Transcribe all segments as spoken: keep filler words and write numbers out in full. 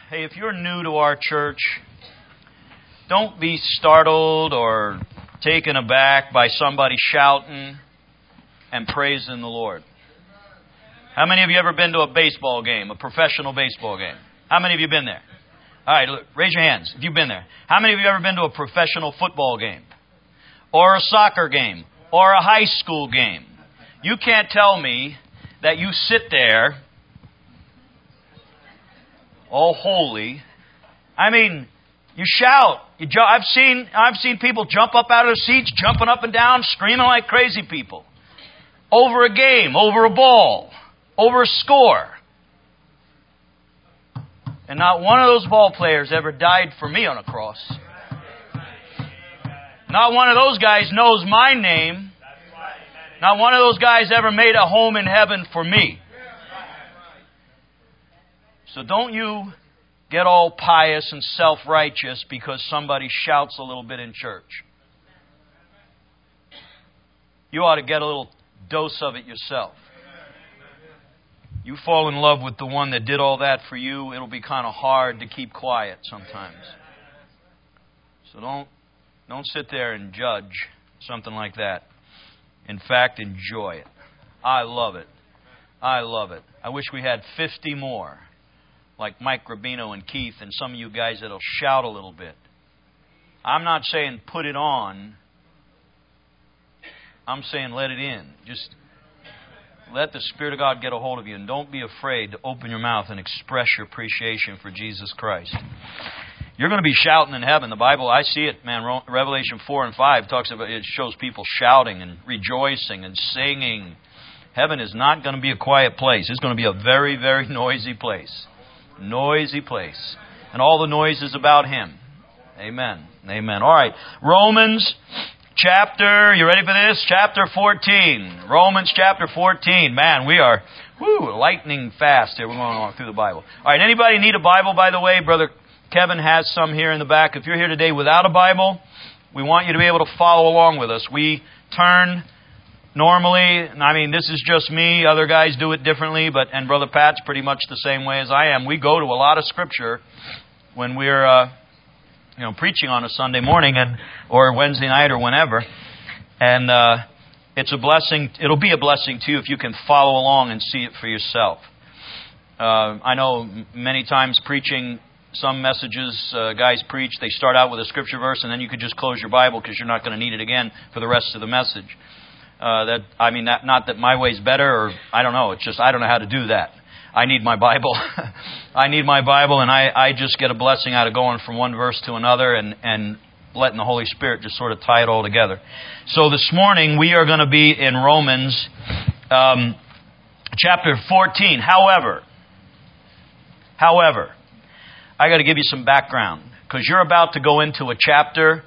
Hey, if you're new to our church, don't be startled or taken aback by somebody shouting and praising the Lord. How many of you ever been to a baseball game, a professional baseball game? How many of you been there? All right, look, raise your hands if you've been there. How many of you ever been to a professional football game? Or a soccer game? Or a high school game? You can't tell me that you sit there all holy. I mean, you shout. You ju- I've seen I've seen people jump up out of their seats, jumping up and down, screaming like crazy people. Over a game, over a ball, over a score. And not one of those ball players ever died for me on a cross. Not one of those guys knows my name. Not one of those guys ever made a home in heaven for me. So don't you get all pious and self-righteous because somebody shouts a little bit in church. You ought to get a little dose of it yourself. You fall in love with the one that did all that for you, it'll be kind of hard to keep quiet sometimes. So don't don't sit there and judge something like that. In fact, enjoy it. I love it. I love it. I wish we had fifty more, like Mike Rubino and Keith and some of you guys that'll shout a little bit. I'm not saying put it on. I'm saying let it in. Just let the Spirit of God get a hold of you, and don't be afraid to open your mouth and express your appreciation for Jesus Christ. You're going to be shouting in heaven. The Bible, I see it, man. Revelation four and five talks about it, shows people shouting and rejoicing and singing. Heaven is not going to be a quiet place. It's going to be a very, very noisy place. Noisy place. And all the noise is about Him. Amen. Amen. All right. Romans chapter, you ready for this? Chapter fourteen. Romans chapter fourteen. Man, we are whoo, lightning fast here. We're going along through the Bible. All right. Anybody need a Bible, by the way? Brother Kevin has some here in the back. If you're here today without a Bible, we want you to be able to follow along with us. We turn normally, I mean, this is just me. Other guys do it differently, but and Brother Pat's pretty much the same way as I am. We go to a lot of Scripture when we're, uh, you know, preaching on a Sunday morning and or Wednesday night or whenever, and uh, it's a blessing. It'll be a blessing to you if you can follow along and see it for yourself. Uh, I know many times preaching. Some messages, uh, guys preach, they start out with a scripture verse and then you could just close your Bible because you're not going to need it again for the rest of the message. Uh, that I mean, that, not that my way's better or I don't know. It's just I don't know how to do that. I need my Bible. I need my Bible and I, I just get a blessing out of going from one verse to another and, and letting the Holy Spirit just sort of tie it all together. So this morning we are going to be in Romans um, chapter fourteen. However, however, I got to give you some background because you're about to go into a chapter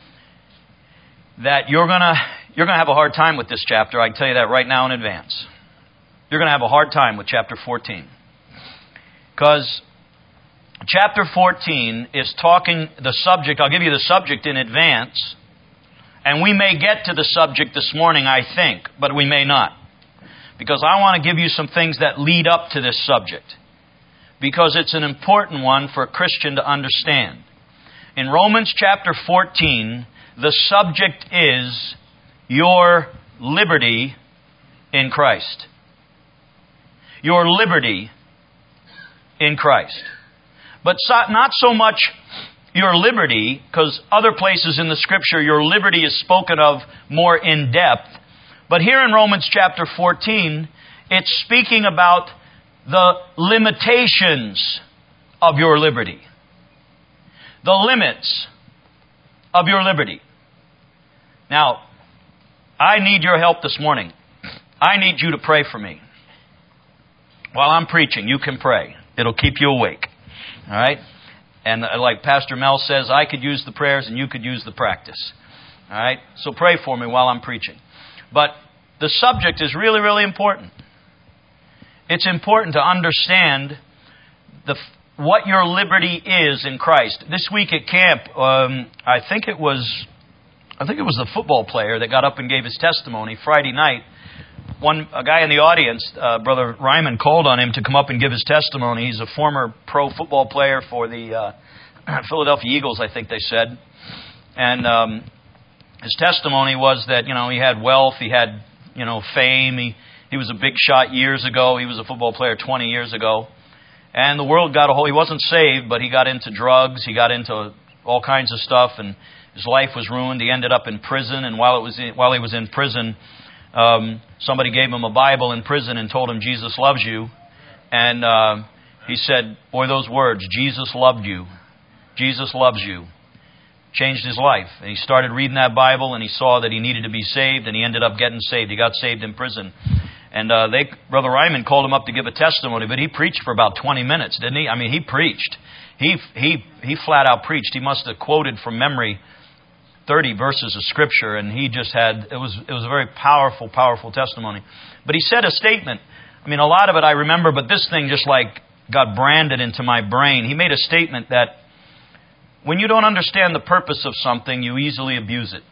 that you're gonna you're gonna have a hard time with this chapter. I can tell you that right now in advance. You're gonna have a hard time with chapter fourteen because chapter fourteen is talking the subject. I'll give you the subject in advance, and we may get to the subject this morning, I think, but we may not, because I want to give you some things that lead up to this subject. Because it's an important one for a Christian to understand. In Romans chapter fourteen, the subject is your liberty in Christ. Your liberty in Christ. But not so much your liberty, because other places in the Scripture your liberty is spoken of more in depth. But here in Romans chapter fourteen, it's speaking about the limitations of your liberty. The limits of your liberty. Now, I need your help this morning. I need you to pray for me. While I'm preaching, you can pray. It'll keep you awake. All right? And like Pastor Mel says, I could use the prayers and you could use the practice. All right? So pray for me while I'm preaching. But the subject is really, really important. It's important to understand the what your liberty is in Christ. This week at camp, um, I think it was, I think it was the football player that got up and gave his testimony Friday night. one a guy in the audience, uh, Brother Ryman, called on him to come up and give his testimony. He's a former pro football player for the uh, Philadelphia Eagles, I think they said. And um, his testimony was that, you know, he had wealth, he had, you know, fame. He, he was a big shot years ago. He was a football player twenty years ago. And the world got a hold. He wasn't saved, but he got into drugs. He got into all kinds of stuff, and his life was ruined. He ended up in prison, and while it was in, while he was in prison, um, somebody gave him a Bible in prison and told him Jesus loves you. And uh, he said, boy, those words, Jesus loved you. Jesus loves you. Changed his life. And he started reading that Bible, and he saw that he needed to be saved, and he ended up getting saved. He got saved in prison. And uh, they, Brother Ryman called him up to give a testimony, but he preached for about twenty minutes, didn't he? I mean, he preached. He he he flat out preached. He must have quoted from memory thirty verses of Scripture, and he just had, it was it was a very powerful, powerful testimony. But he said a statement. I mean, a lot of it I remember, but this thing just like got branded into my brain. He made a statement that when you don't understand the purpose of something, you easily abuse it.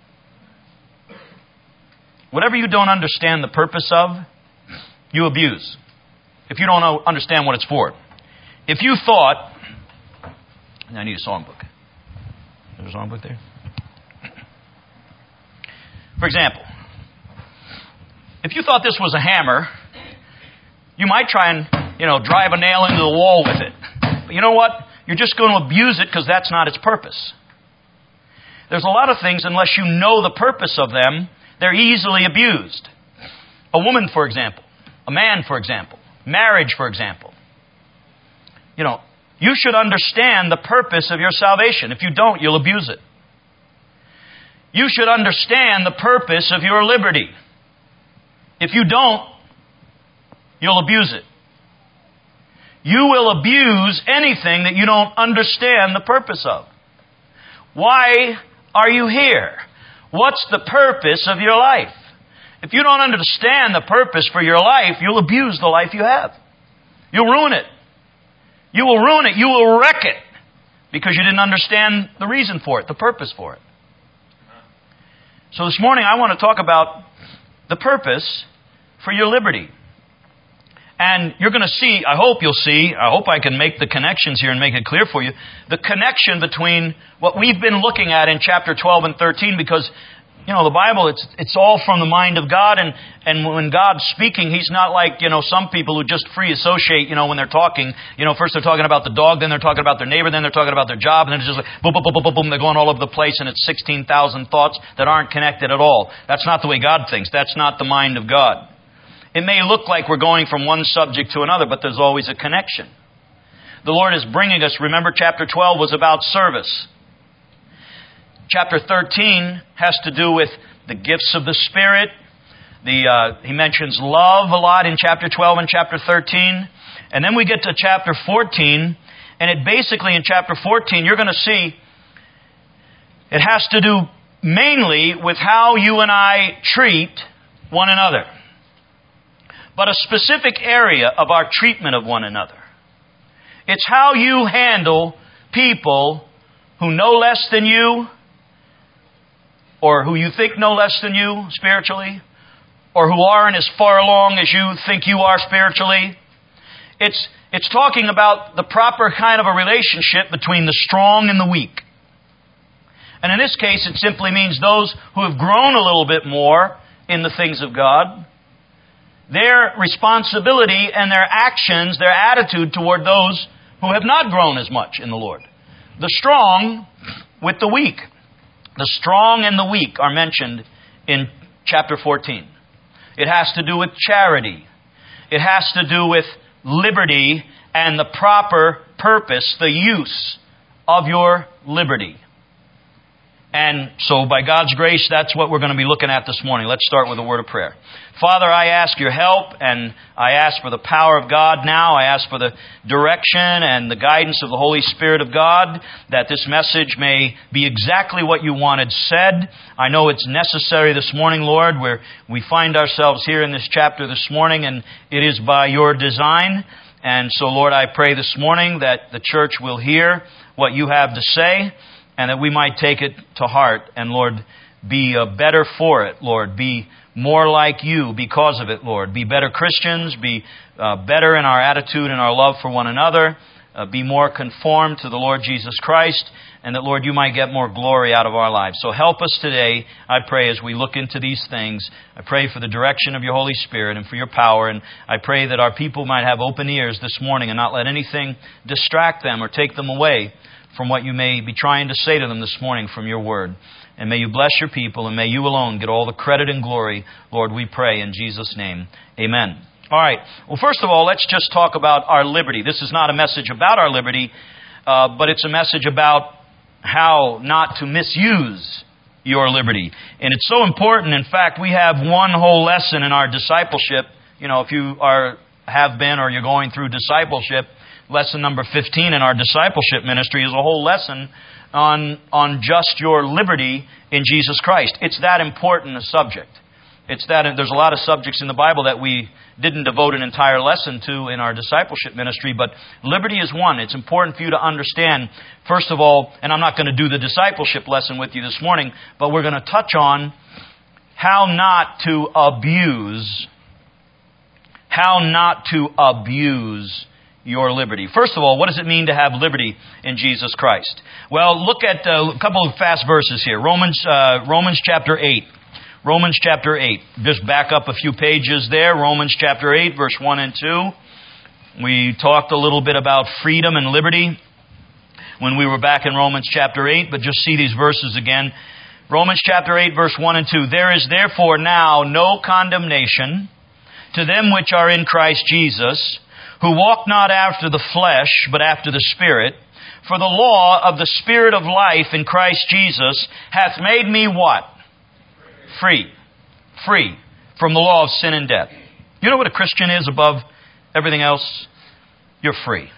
Whatever you don't understand the purpose of, you abuse. If you don't know, understand what it's for. If you thought, I need a songbook. Is there a songbook there? For example, if you thought this was a hammer, you might try and, you know, drive a nail into the wall with it. But you know what? You're just going to abuse it because that's not its purpose. There's a lot of things, unless you know the purpose of them, they're easily abused. A woman, for example. A man, for example. Marriage, for example. You know, you should understand the purpose of your salvation. If you don't, you'll abuse it. You should understand the purpose of your liberty. If you don't, you'll abuse it. You will abuse anything that you don't understand the purpose of. Why are you here? What's the purpose of your life? If you don't understand the purpose for your life, you'll abuse the life you have. You'll ruin it. You will ruin it. You will wreck it because you didn't understand the reason for it, the purpose for it. So this morning I want to talk about the purpose for your liberty. And you're going to see, I hope you'll see, I hope I can make the connections here and make it clear for you, the connection between what we've been looking at in chapter twelve and thirteen, because, you know, the Bible, it's it's all from the mind of God, and, and when God's speaking, He's not like, you know, some people who just free associate, you know, when they're talking. You know, first they're talking about the dog, then they're talking about their neighbor, then they're talking about their job, and then it's just like, boom, boom, boom, boom, boom, boom, they're going all over the place, and it's sixteen thousand thoughts that aren't connected at all. That's not the way God thinks. That's not the mind of God. It may look like we're going from one subject to another, but there's always a connection. The Lord is bringing us, remember chapter twelve was about service. Chapter thirteen has to do with the gifts of the Spirit. The uh, He mentions love a lot in chapter twelve and chapter thirteen. And then we get to chapter fourteen, and it basically in chapter fourteen, you're going to see it has to do mainly with how you and I treat one another. But a specific area of our treatment of one another. It's how you handle people who know less than you, or who you think know less than you spiritually, or who aren't as far along as you think you are spiritually. It's, it's talking about the proper kind of a relationship between the strong and the weak. And in this case, it simply means those who have grown a little bit more in the things of God, their responsibility and their actions, their attitude toward those who have not grown as much in the Lord. The strong with the weak. The strong and the weak are mentioned in chapter fourteen. It has to do with charity. It has to do with liberty and the proper purpose, the use of your liberty. And so by God's grace, that's what we're going to be looking at this morning. Let's start with a word of prayer. Father, I ask your help, and I ask for the power of God now. I ask for the direction and the guidance of the Holy Spirit of God, that this message may be exactly what you wanted said. I know it's necessary this morning, Lord, where we find ourselves here in this chapter this morning, and it is by your design. And so, Lord, I pray this morning that the church will hear what you have to say, and that we might take it to heart. And Lord, be uh, better for it, Lord. Be more like You because of it, Lord. Be better Christians. Be uh, better in our attitude and our love for one another. Uh, be more conformed to the Lord Jesus Christ. And that, Lord, You might get more glory out of our lives. So help us today, I pray, as we look into these things. I pray for the direction of Your Holy Spirit and for Your power. And I pray that our people might have open ears this morning and not let anything distract them or take them away from what You may be trying to say to them this morning from Your Word. And may You bless Your people, and may You alone get all the credit and glory, Lord, we pray in Jesus' name. Amen. All right. Well, first of all, let's just talk about our liberty. This is not a message about our liberty, uh, but it's a message about how not to misuse your liberty. And it's so important. In fact, we have one whole lesson in our discipleship. You know, if you are have been or you're going through discipleship, lesson number fifteen in our discipleship ministry is a whole lesson on on just your liberty in Jesus Christ. It's that important a subject. It's that there's a lot of subjects in the Bible that we didn't devote an entire lesson to in our discipleship ministry, but liberty is one. It's important for you to understand, first of all, and I'm not going to do the discipleship lesson with you this morning, but we're going to touch on how not to abuse, how not to abuse your liberty. First of all, what does it mean to have liberty in Jesus Christ? Well, look at a couple of fast verses here. Romans, uh, Romans chapter eight. Romans chapter eight. Just back up a few pages there. Romans chapter eight, verse one and two. We talked a little bit about freedom and liberty when we were back in Romans chapter eight, but just see these verses again. Romans chapter eight, verse one and two. There is therefore now no condemnation to them which are in Christ Jesus, who walk not after the flesh, but after the Spirit. For the law of the Spirit of life in Christ Jesus hath made me what? Free. Free from the law of sin and death. You know what a Christian is above everything else? You're free.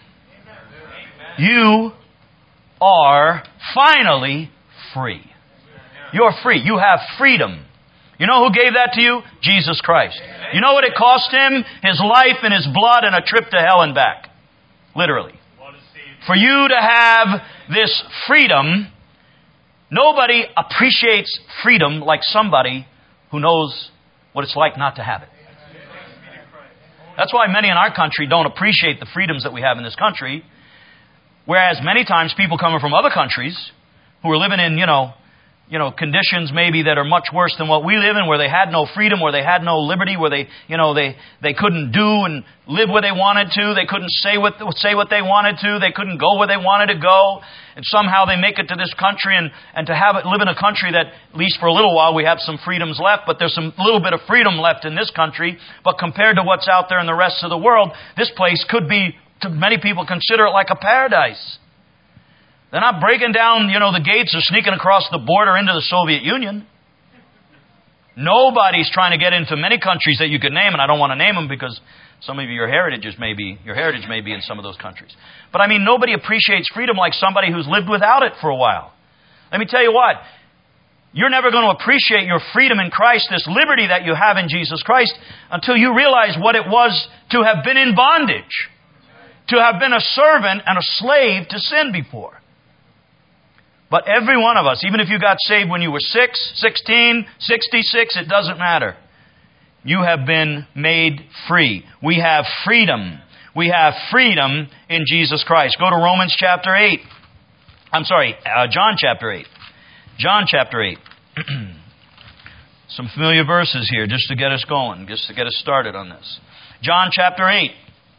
You are finally free. You're free. You have freedom. You know who gave that to you? Jesus Christ. You know what it cost Him? His life and His blood and a trip to hell and back. Literally. For you to have this freedom, nobody appreciates freedom like somebody who knows what it's like not to have it. That's why many in our country don't appreciate the freedoms that we have in this country. Whereas many times people coming from other countries who are living in, you know, you know, conditions maybe that are much worse than what we live in, where they had no freedom, where they had no liberty, where they, you know, they, they couldn't do and live where they wanted to. They couldn't say what, say what they wanted to. They couldn't go where they wanted to go. And somehow they make it to this country, and, and to have it, live in a country that, at least for a little while, we have some freedoms left, but there's some little bit of freedom left in this country. But compared to what's out there in the rest of the world, this place could be, to many people, consider it like a paradise. They're not breaking down, you know, the gates or sneaking across the border into the Soviet Union. Nobody's trying to get into many countries that you could name, and I don't want to name them because some of your heritages may be, your heritage may be in some of those countries. But I mean, nobody appreciates freedom like somebody who's lived without it for a while. Let me tell you what, you're never going to appreciate your freedom in Christ, this liberty that you have in Jesus Christ, until you realize what it was to have been in bondage, to have been a servant and a slave to sin before. But every one of us, even if you got saved when you were six, sixteen, sixty-six, it doesn't matter. You have been made free. We have freedom. We have freedom in Jesus Christ. Go to Romans chapter eight. I'm sorry, uh, John chapter eight. John chapter eight. Some familiar verses here just to get us going, just to get us started on this. John chapter eight.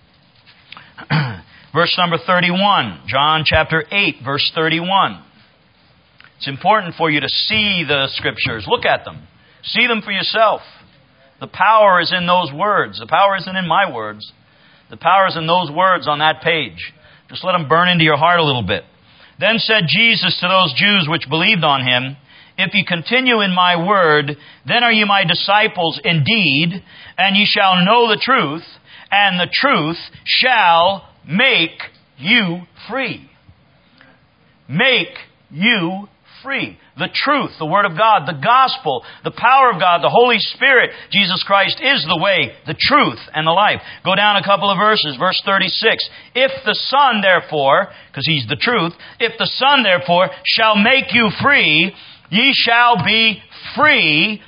Verse number thirty-one. John chapter eight, verse thirty-one. It's important for you to see the Scriptures. Look at them. See them for yourself. The power is in those words. The power isn't in my words. The power is in those words on that page. Just let them burn into your heart a little bit. Then said Jesus to those Jews which believed on Him, If ye continue in my word, then are ye my disciples indeed, and ye shall know the truth, and the truth shall make you free. Make you free. The truth, the Word of God, the gospel, the power of God, the Holy Spirit, Jesus Christ is the way, the truth, and the life. Go down a couple of verses. Verse thirty-six. If the Son, therefore, because He's the truth, if the Son, therefore, shall make you free ye shall be free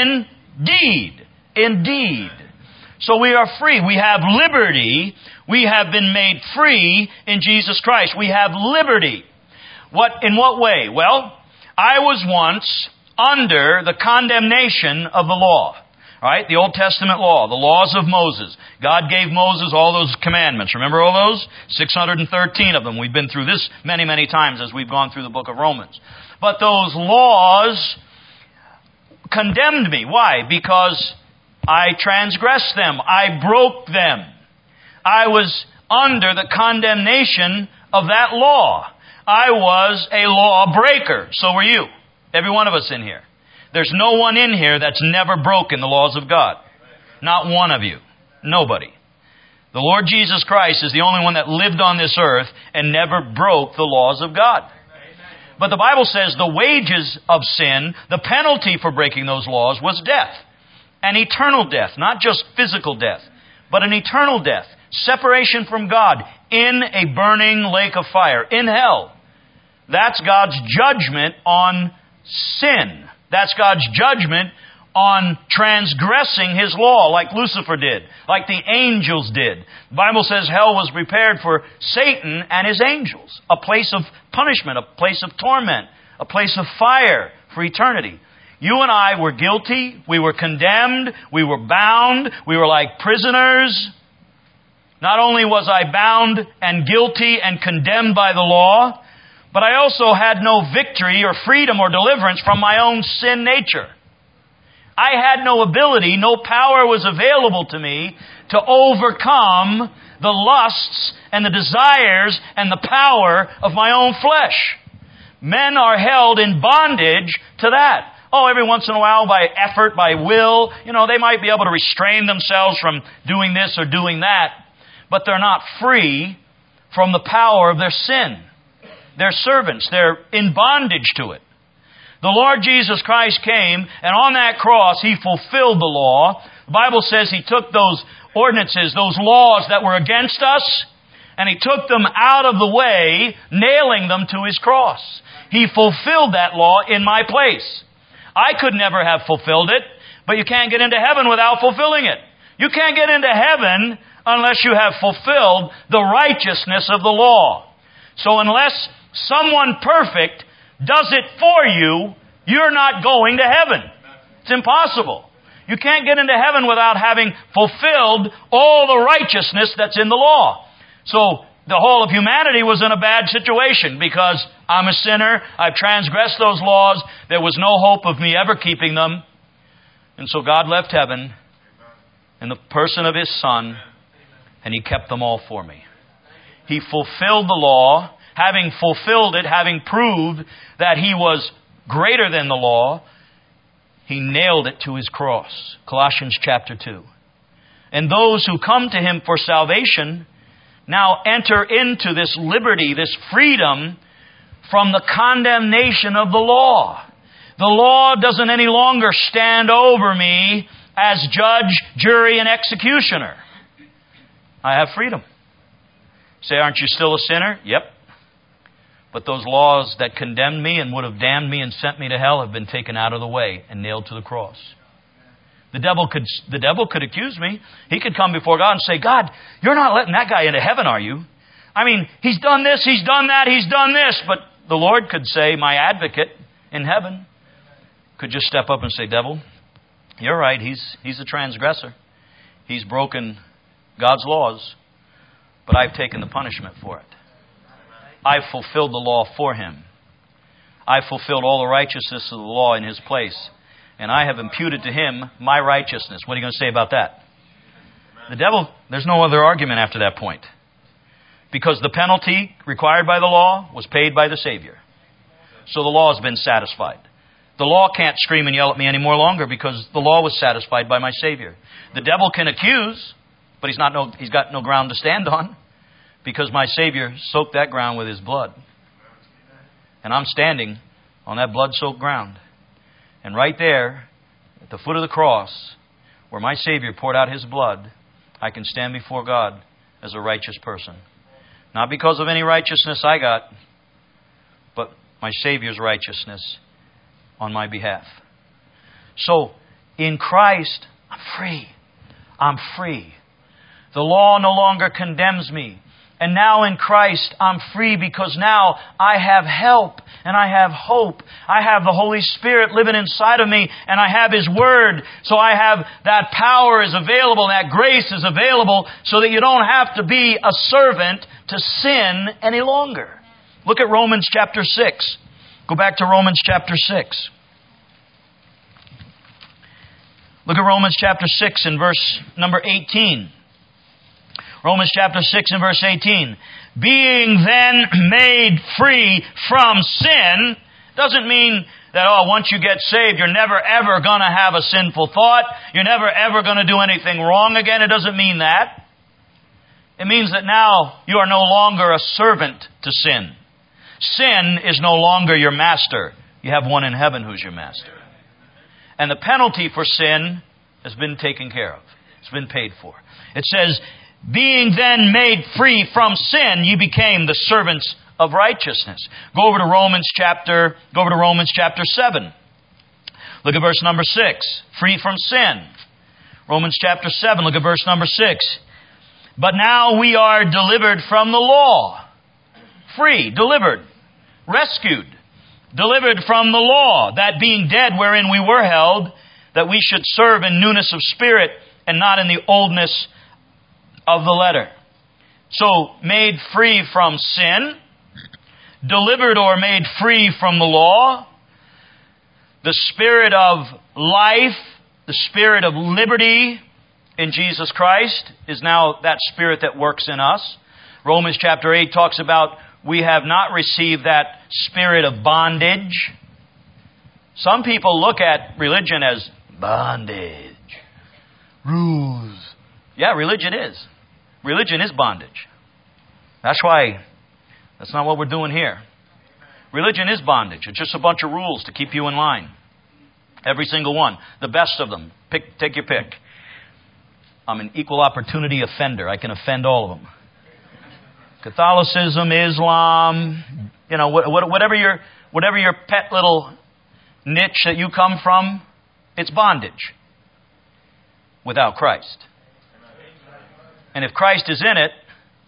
indeed. Indeed. So we are free. We have liberty. We have been made free in Jesus Christ. We have liberty. What, in what way? Well, I was once under the condemnation of the law. All right, the Old Testament law, the laws of Moses. God gave Moses all those commandments. Remember all those? six hundred thirteen of them. We've been through this many, many times as we've gone through the book of Romans. But those laws condemned me. Why? Because I transgressed them. I broke them. I was under the condemnation of that law. I was a law breaker. So were you. Every one of us in here. There's no one in here that's never broken the laws of God. Not one of you. Nobody. The Lord Jesus Christ is the only one that lived on this earth and never broke the laws of God. But the Bible says the wages of sin, the penalty for breaking those laws was death. An eternal death. Not just physical death, but an eternal death. Separation from God in a burning lake of fire. In hell. That's God's judgment on sin. That's God's judgment on transgressing His law like Lucifer did, like the angels did. The Bible says hell was prepared for Satan and his angels. A place of punishment, a place of torment, a place of fire for eternity. You and I were guilty. We were condemned. We were bound. We were like prisoners. Not only was I bound and guilty and condemned by the law, but I also had no victory or freedom or deliverance from my own sin nature. I had no ability, no power was available to me to overcome the lusts and the desires and the power of my own flesh. Men are held in bondage to that. Oh, every once in a while by effort, by will, you know, they might be able to restrain themselves from doing this or doing that, but they're not free from the power of their sin. They're servants. They're in bondage to it. The Lord Jesus Christ came, and on that cross, He fulfilled the law. The Bible says He took those ordinances, those laws that were against us, and He took them out of the way, nailing them to His cross. He fulfilled that law in my place. I could never have fulfilled it, but you can't get into heaven without fulfilling it. You can't get into heaven unless you have fulfilled the righteousness of the law. So unless someone perfect does it for you, you're not going to heaven. It's impossible. You can't get into heaven without having fulfilled all the righteousness that's in the law. So the whole of humanity was in a bad situation because I'm a sinner. I've transgressed those laws. There was no hope of me ever keeping them. And so God left heaven in the person of His Son, and He kept them all for me. He fulfilled the law. Having fulfilled it, having proved that He was greater than the law, He nailed it to His cross. Colossians chapter two. And those who come to Him for salvation now enter into this liberty, this freedom from the condemnation of the law. The law doesn't any longer stand over me as judge, jury, and executioner. I have freedom. Say, aren't you still a sinner? Yep. But those laws that condemned me and would have damned me and sent me to hell have been taken out of the way and nailed to the cross. The devil could, the devil could accuse me. He could come before God and say, God, you're not letting that guy into heaven, are you? I mean, he's done this, he's done that, he's done this. But the Lord could say, my advocate in heaven, could just step up and say, devil, you're right, he's, he's a transgressor. He's broken God's laws, but I've taken the punishment for it. I've fulfilled the law for him. I've fulfilled all the righteousness of the law in his place. And I have imputed to him my righteousness. What are you going to say about that? The devil, there's no other argument after that point. Because the penalty required by the law was paid by the Savior. So the law has been satisfied. The law can't scream and yell at me any more longer because the law was satisfied by my Savior. The devil can accuse, but he's not no, he's got no ground to stand on. Because my Savior soaked that ground with His blood. And I'm standing on that blood-soaked ground. And right there, at the foot of the cross, where my Savior poured out His blood, I can stand before God as a righteous person. Not because of any righteousness I got, but my Savior's righteousness on my behalf. So, in Christ, I'm free. I'm free. The law no longer condemns me. And now in Christ, I'm free because now I have help and I have hope. I have the Holy Spirit living inside of me and I have His Word. So I have that power is available, that grace is available so that you don't have to be a servant to sin any longer. Look at Romans chapter six. Go back to Romans chapter six. Look at Romans chapter six and verse number eighteen. Romans chapter six and verse eighteen. Being then made free from sin doesn't mean that, oh, once you get saved, you're never ever going to have a sinful thought. You're never ever going to do anything wrong again. It doesn't mean that. It means that now you are no longer a servant to sin. Sin is no longer your master. You have one in heaven who's your master. And the penalty for sin has been taken care of. It's been paid for. It says, being then made free from sin, ye became the servants of righteousness. Go over to Romans chapter, go over to Romans chapter seven. Look at verse number six. Free from sin. Romans chapter seven, look at verse number six. But now we are delivered from the law. Free, delivered, rescued, delivered from the law, that being dead wherein we were held, that we should serve in newness of spirit and not in the oldness of the letter. So, made free from sin, delivered or made free from the law, the spirit of life, the spirit of liberty in Jesus Christ is now that spirit that works in us. Romans chapter eight talks about we have not received that spirit of bondage. Some people look at religion as bondage, rules. Yeah, religion is. Religion is bondage. That's why, that's not what we're doing here. Religion is bondage. It's just a bunch of rules to keep you in line. Every single one. The best of them. Pick, take your pick. I'm an equal opportunity offender. I can offend all of them. Catholicism, Islam, you know, whatever your, whatever your pet little niche that you come from, it's bondage without Christ. And if Christ is in it,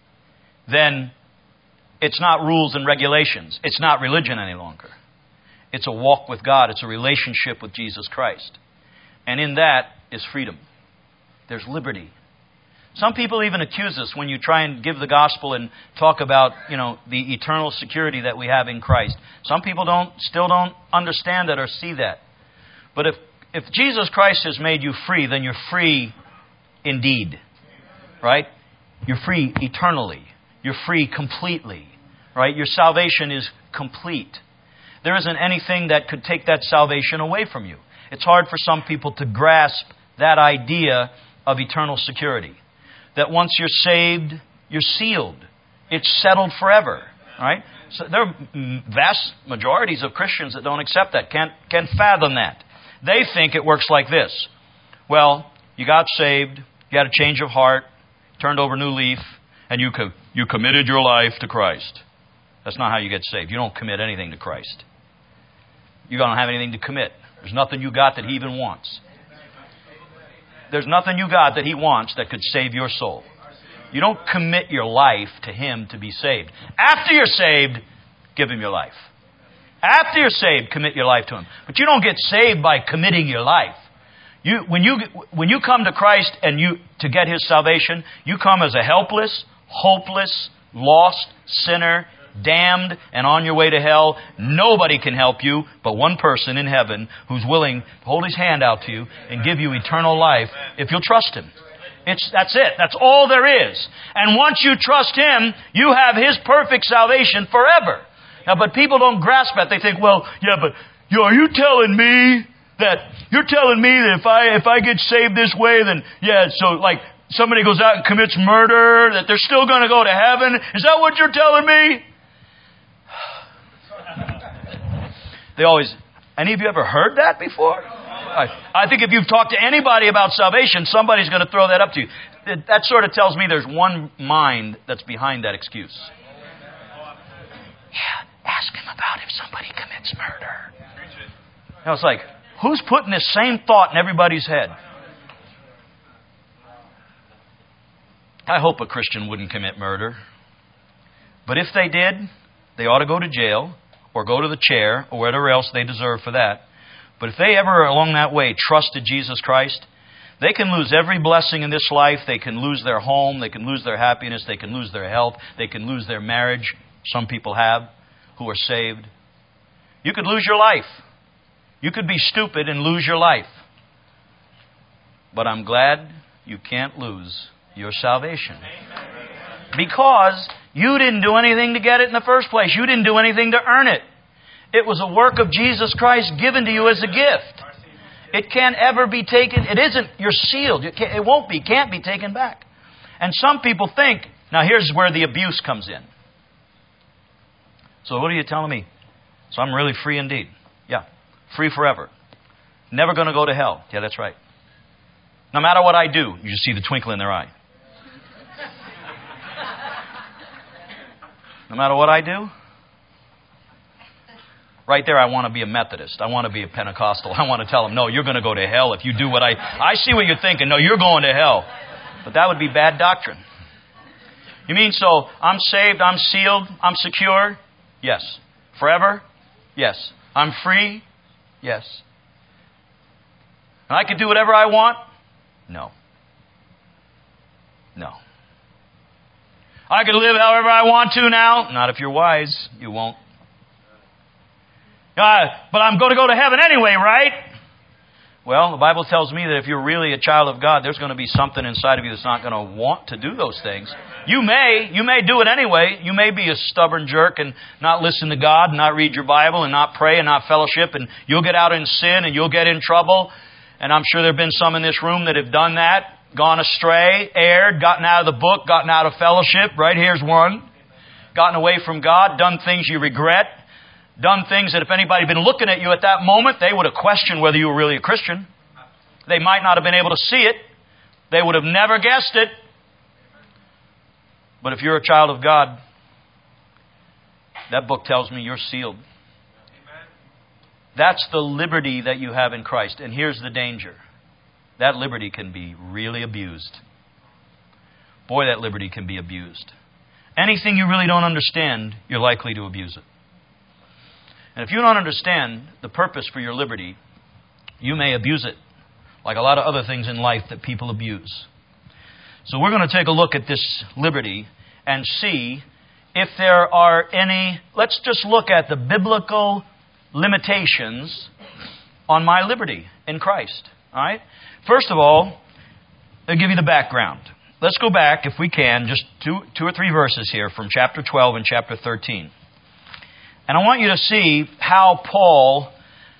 then it's not rules and regulations. It's not religion any longer. It's a walk with God. It's a relationship with Jesus Christ. And in that is freedom. There's liberty. Some people even accuse us when you try and give the gospel and talk about, you know, the eternal security that we have in Christ. Some people don't, still don't understand that or see that. But if, if Jesus Christ has made you free, then you're free indeed. Right? You're free eternally. You're free completely. Right? Your salvation is complete. There isn't anything that could take that salvation away from you. It's hard for some people to grasp that idea of eternal security. That once you're saved, you're sealed. It's settled forever. Right? So there are vast majorities of Christians that don't accept that, can't, can't fathom that. They think it works like this. Well, you got saved, you had a change of heart, turned over a new leaf, and you co- you committed your life to Christ. That's not how you get saved. You don't commit anything to Christ. You don't have anything to commit. There's nothing you got that He even wants. There's nothing you got that He wants that could save your soul. You don't commit your life to Him to be saved. After you're saved, give Him your life. After you're saved, commit your life to Him. But you don't get saved by committing your life. You, when you when you come to Christ and you to get His salvation, you come as a helpless, hopeless, lost sinner, damned and on your way to hell. Nobody can help you but one person in heaven who's willing to hold His hand out to you and give you eternal life if you'll trust Him. It's that's it. That's all there is. And once you trust Him, you have His perfect salvation forever. Now, but people don't grasp that. They think, well, yeah, but you know, are you telling me that you're telling me that if I if I get saved this way, then yeah, so like somebody goes out and commits murder, that they're still going to go to heaven? Is that what you're telling me? They always. Any of you ever heard that before? I, I think if you've talked to anybody about salvation, somebody's going to throw that up to you. That sort of tells me there's one mind that's behind that excuse. Yeah, ask him about if somebody commits murder. I was like, who's putting this same thought in everybody's head? I hope a Christian wouldn't commit murder. But if they did, they ought to go to jail or go to the chair or whatever else they deserve for that. But if they ever along that way trusted Jesus Christ, they can lose every blessing in this life. They can lose their home. They can lose their happiness. They can lose their health. They can lose their marriage. Some people have who are saved. You could lose your life. You could be stupid and lose your life. But I'm glad you can't lose your salvation. Because you didn't do anything to get it in the first place. You didn't do anything to earn it. It was a work of Jesus Christ given to you as a gift. It can't ever be taken. It isn't. You're sealed. It, can't, it won't be. Can't be taken back. And some people think, now here's where the abuse comes in. So what are you telling me? So I'm really free indeed. Yeah. Free forever. Never going to go to hell. Yeah, that's right. No matter what I do, you just see the twinkle in their eye. No matter what I do, right there I want to be a Methodist. I want to be a Pentecostal. I want to tell them, no, you're going to go to hell if you do what I... I see what you're thinking. No, you're going to hell. But that would be bad doctrine. You mean so I'm saved, I'm sealed, I'm secure? Yes. Forever? Yes. I'm free? Yes. And I can do whatever I want? No. No. I can live however I want to now? Not if you're wise. You won't. Uh, but I'm going to go to heaven anyway, right? Well, the Bible tells me that if you're really a child of God, there's going to be something inside of you that's not going to want to do those things. You may. You may do it anyway. You may be a stubborn jerk and not listen to God, and not read your Bible, and not pray, and not fellowship, and you'll get out in sin, and you'll get in trouble. And I'm sure there have been some in this room that have done that. Gone astray, erred, gotten out of the book, gotten out of fellowship. Right here's one. Gotten away from God, done things you regret. Done things that if anybody had been looking at you at that moment, they would have questioned whether you were really a Christian. They might not have been able to see it. They would have never guessed it. But if you're a child of God, that book tells me you're sealed. That's the liberty that you have in Christ. And here's the danger. That liberty can be really abused. Boy, that liberty can be abused. Anything you really don't understand, you're likely to abuse it. And if you don't understand the purpose for your liberty, you may abuse it, like a lot of other things in life that people abuse. So we're going to take a look at this liberty and see if there are any... Let's just look at the biblical limitations on my liberty in Christ. All right? First of all, I'll give you the background. Let's go back, if we can, just two, two or three verses here from chapter twelve and chapter thirteen. And I want you to see how Paul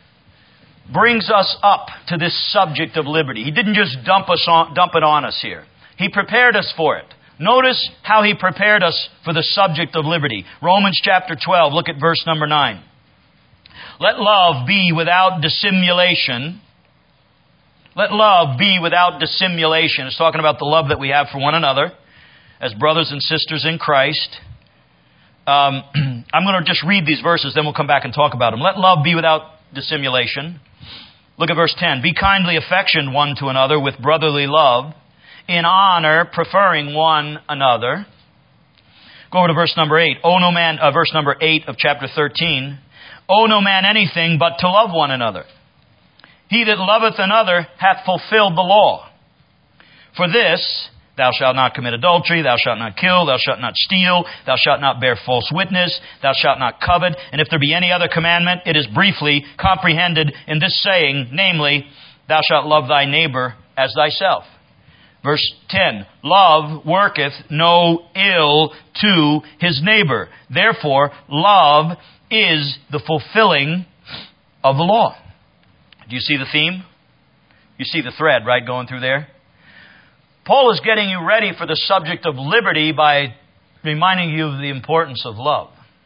brings us up to this subject of liberty. He didn't just dump us on, dump it on us here. He prepared us for it. Notice how he prepared us for the subject of liberty. Romans chapter twelve, look at verse number nine. Let love be without dissimulation. Let love be without dissimulation. It's talking about the love that we have for one another as brothers and sisters in Christ. Um, I'm going to just read these verses, then we'll come back and talk about them. Let love be without dissimulation. Look at verse ten. Be kindly affectioned one to another with brotherly love, in honor, preferring one another. Go over to verse number eight. Owe no man, uh, verse number eight of chapter thirteen. Owe no man anything but to love one another. He that loveth another hath fulfilled the law. For this, thou shalt not commit adultery, thou shalt not kill, thou shalt not steal, thou shalt not bear false witness, thou shalt not covet. And if there be any other commandment, it is briefly comprehended in this saying, namely, thou shalt love thy neighbor as thyself. Verse ten, love worketh no ill to his neighbor. Therefore, love is the fulfilling of the law. Do you see the theme? You see the thread, right, going through there? Paul is getting you ready for the subject of liberty by reminding you of the importance of love.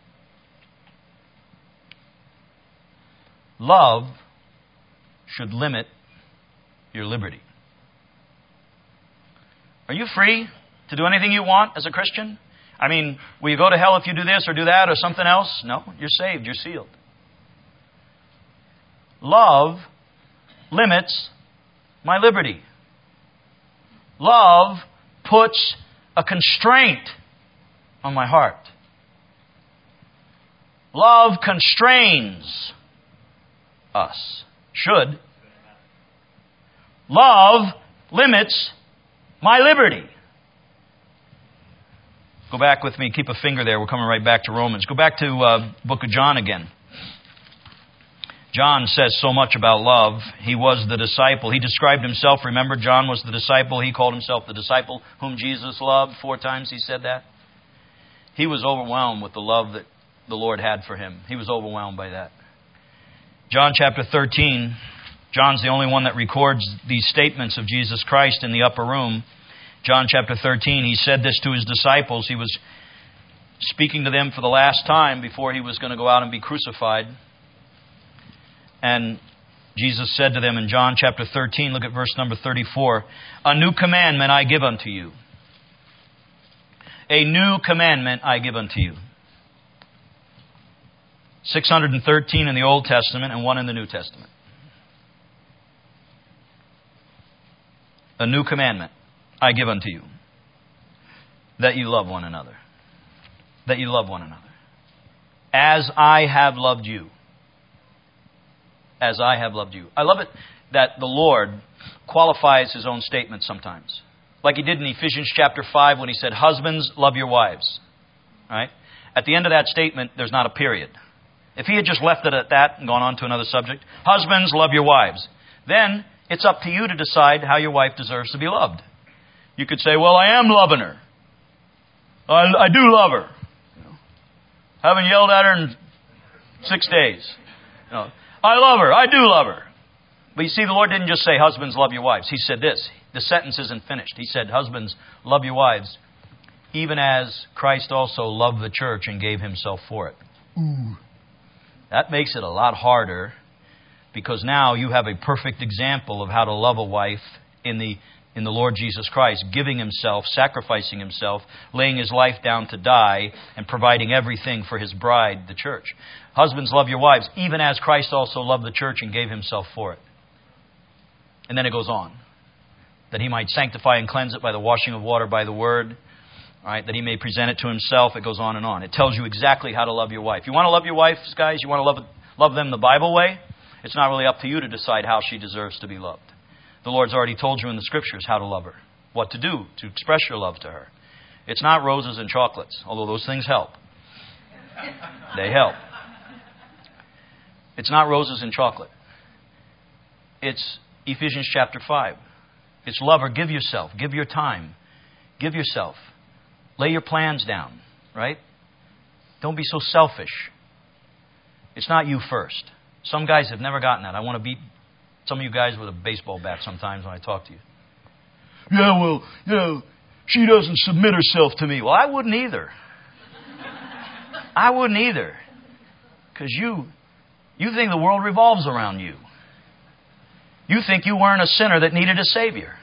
Love should limit your liberty. Are you free to do anything you want as a Christian? I mean, will you go to hell if you do this or do that or something else? No, you're saved, you're sealed. Love limits my liberty. Love puts a constraint on my heart. Love constrains us. Should. Love limits my liberty. Go back with me. Keep a finger there. We're coming right back to Romans. Go back to uh, book of John again. John says so much about love. He was the disciple. He described himself. Remember, John was the disciple. He called himself the disciple whom Jesus loved. Four times he said that. He was overwhelmed with the love that the Lord had for him. He was overwhelmed by that. John chapter thirteen, John's the only one that records these statements of Jesus Christ in the upper room. John chapter thirteen, he said this to his disciples. He was speaking to them for the last time before he was going to go out and be crucified. And Jesus said to them in John chapter thirteen, look at verse number thirty-four, "A new commandment I give unto you. A new commandment I give unto you." six hundred thirteen in the Old Testament and one in the New Testament. A new commandment I give unto you, that you love one another. That you love one another. As I have loved you. As I have loved you. I love it that the Lord qualifies His own statements sometimes. Like He did in Ephesians chapter five when He said, "Husbands, love your wives." All right? At the end of that statement, there's not a period. If He had just left it at that and gone on to another subject, "Husbands, love your wives," then it's up to you to decide how your wife deserves to be loved. You could say, "Well, I am loving her. I, I do love her. You know, haven't yelled at her in six days. You know, I love her. I do love her." But you see, the Lord didn't just say, "Husbands, love your wives." He said this. The sentence isn't finished. He said, "Husbands, love your wives, even as Christ also loved the church and gave Himself for it." Ooh. That makes it a lot harder, because now you have a perfect example of how to love a wife in the in the Lord Jesus Christ, giving Himself, sacrificing Himself, laying His life down to die, and providing everything for His bride, the church. "Husbands, love your wives, even as Christ also loved the church and gave Himself for it." And then it goes on. That He might sanctify and cleanse it by the washing of water by the word. All right, that He may present it to Himself. It goes on and on. It tells you exactly how to love your wife. You want to love your wives, guys? You want to love love them the Bible way? It's not really up to you to decide how she deserves to be loved. The Lord's already told you in the Scriptures how to love her, what to do to express your love to her. It's not roses and chocolates, although those things help. They help. It's not roses and chocolate. It's Ephesians chapter five. It's love her. Give yourself. Give your time. Give yourself. Lay your plans down, right? Don't be so selfish. It's not you first. Some guys have never gotten that. I want to beat some of you guys with a baseball bat sometimes when I talk to you. "Yeah, well, you know, she doesn't submit herself to me." Well, I wouldn't either. I wouldn't either. Because you, you think the world revolves around you. You think you weren't a sinner that needed a Savior.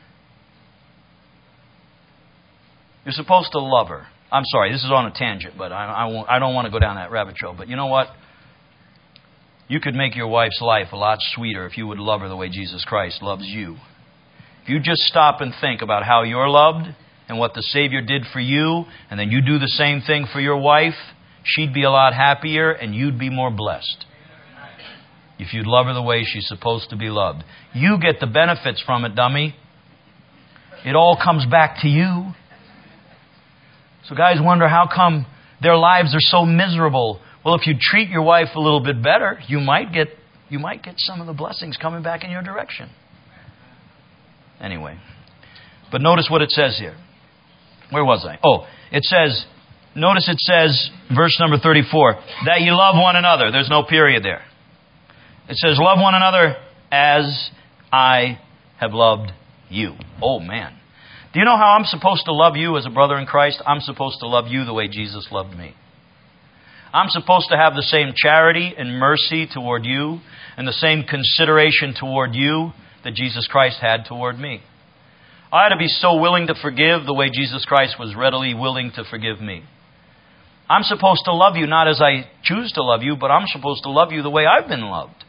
You're supposed to love her. I'm sorry, this is on a tangent, but I, I, won't, I don't want to go down that rabbit trail. But you know what? You could make your wife's life a lot sweeter if you would love her the way Jesus Christ loves you. If you just stop and think about how you're loved and what the Savior did for you, and then you do the same thing for your wife, she'd be a lot happier and you'd be more blessed. If you'd love her the way she's supposed to be loved. You get the benefits from it, dummy. It all comes back to you. So guys wonder how come their lives are so miserable. Well, if you treat your wife a little bit better, you might get you might get some of the blessings coming back in your direction. Anyway, but notice what it says here. Where was I? Oh, it says, notice it says, verse number thirty-four, that you love one another. There's no period there. It says, love one another as I have loved you. Oh, man. Do you know how I'm supposed to love you as a brother in Christ? I'm supposed to love you the way Jesus loved me. I'm supposed to have the same charity and mercy toward you and the same consideration toward you that Jesus Christ had toward me. I ought to be so willing to forgive the way Jesus Christ was readily willing to forgive me. I'm supposed to love you not as I choose to love you, but I'm supposed to love you the way I've been loved.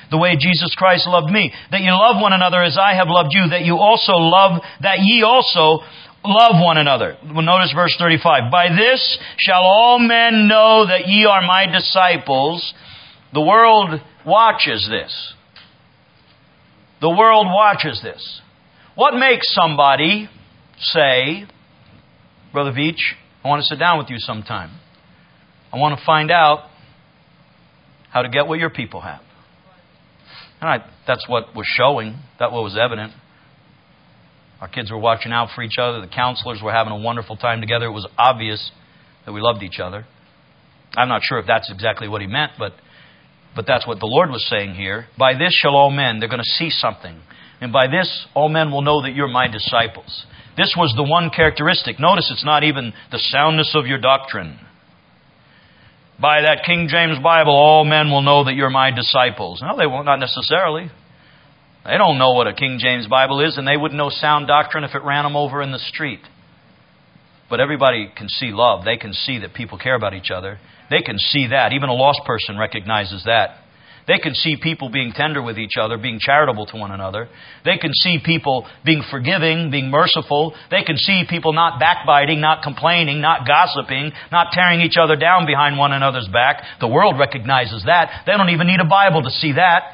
the way Jesus Christ loved me. That you love one another as I have loved you, that you also love, that ye also love one another. Well, notice verse thirty-five. By this shall all men know that ye are my disciples. The world watches this. The world watches this. What makes somebody say, Brother Veach, I want to sit down with you sometime. I want to find out how to get what your people have. And I, that's what was showing. That's what was evident. Our kids were watching out for each other. The counselors were having a wonderful time together. It was obvious that we loved each other. I'm not sure if that's exactly what he meant, but but that's what the Lord was saying here. By this shall all men, they're going to see something. And by this, all men will know that you're my disciples. This was the one characteristic. Notice it's not even the soundness of your doctrine. By that King James Bible, all men will know that you're my disciples. No, they won't, not necessarily. They don't know what a King James Bible is, and they wouldn't know sound doctrine if it ran them over in the street. But everybody can see love. They can see that people care about each other. They can see that. Even a lost person recognizes that. They can see people being tender with each other, being charitable to one another. They can see people being forgiving, being merciful. They can see people not backbiting, not complaining, not gossiping, not tearing each other down behind one another's back. The world recognizes that. They don't even need a Bible to see that.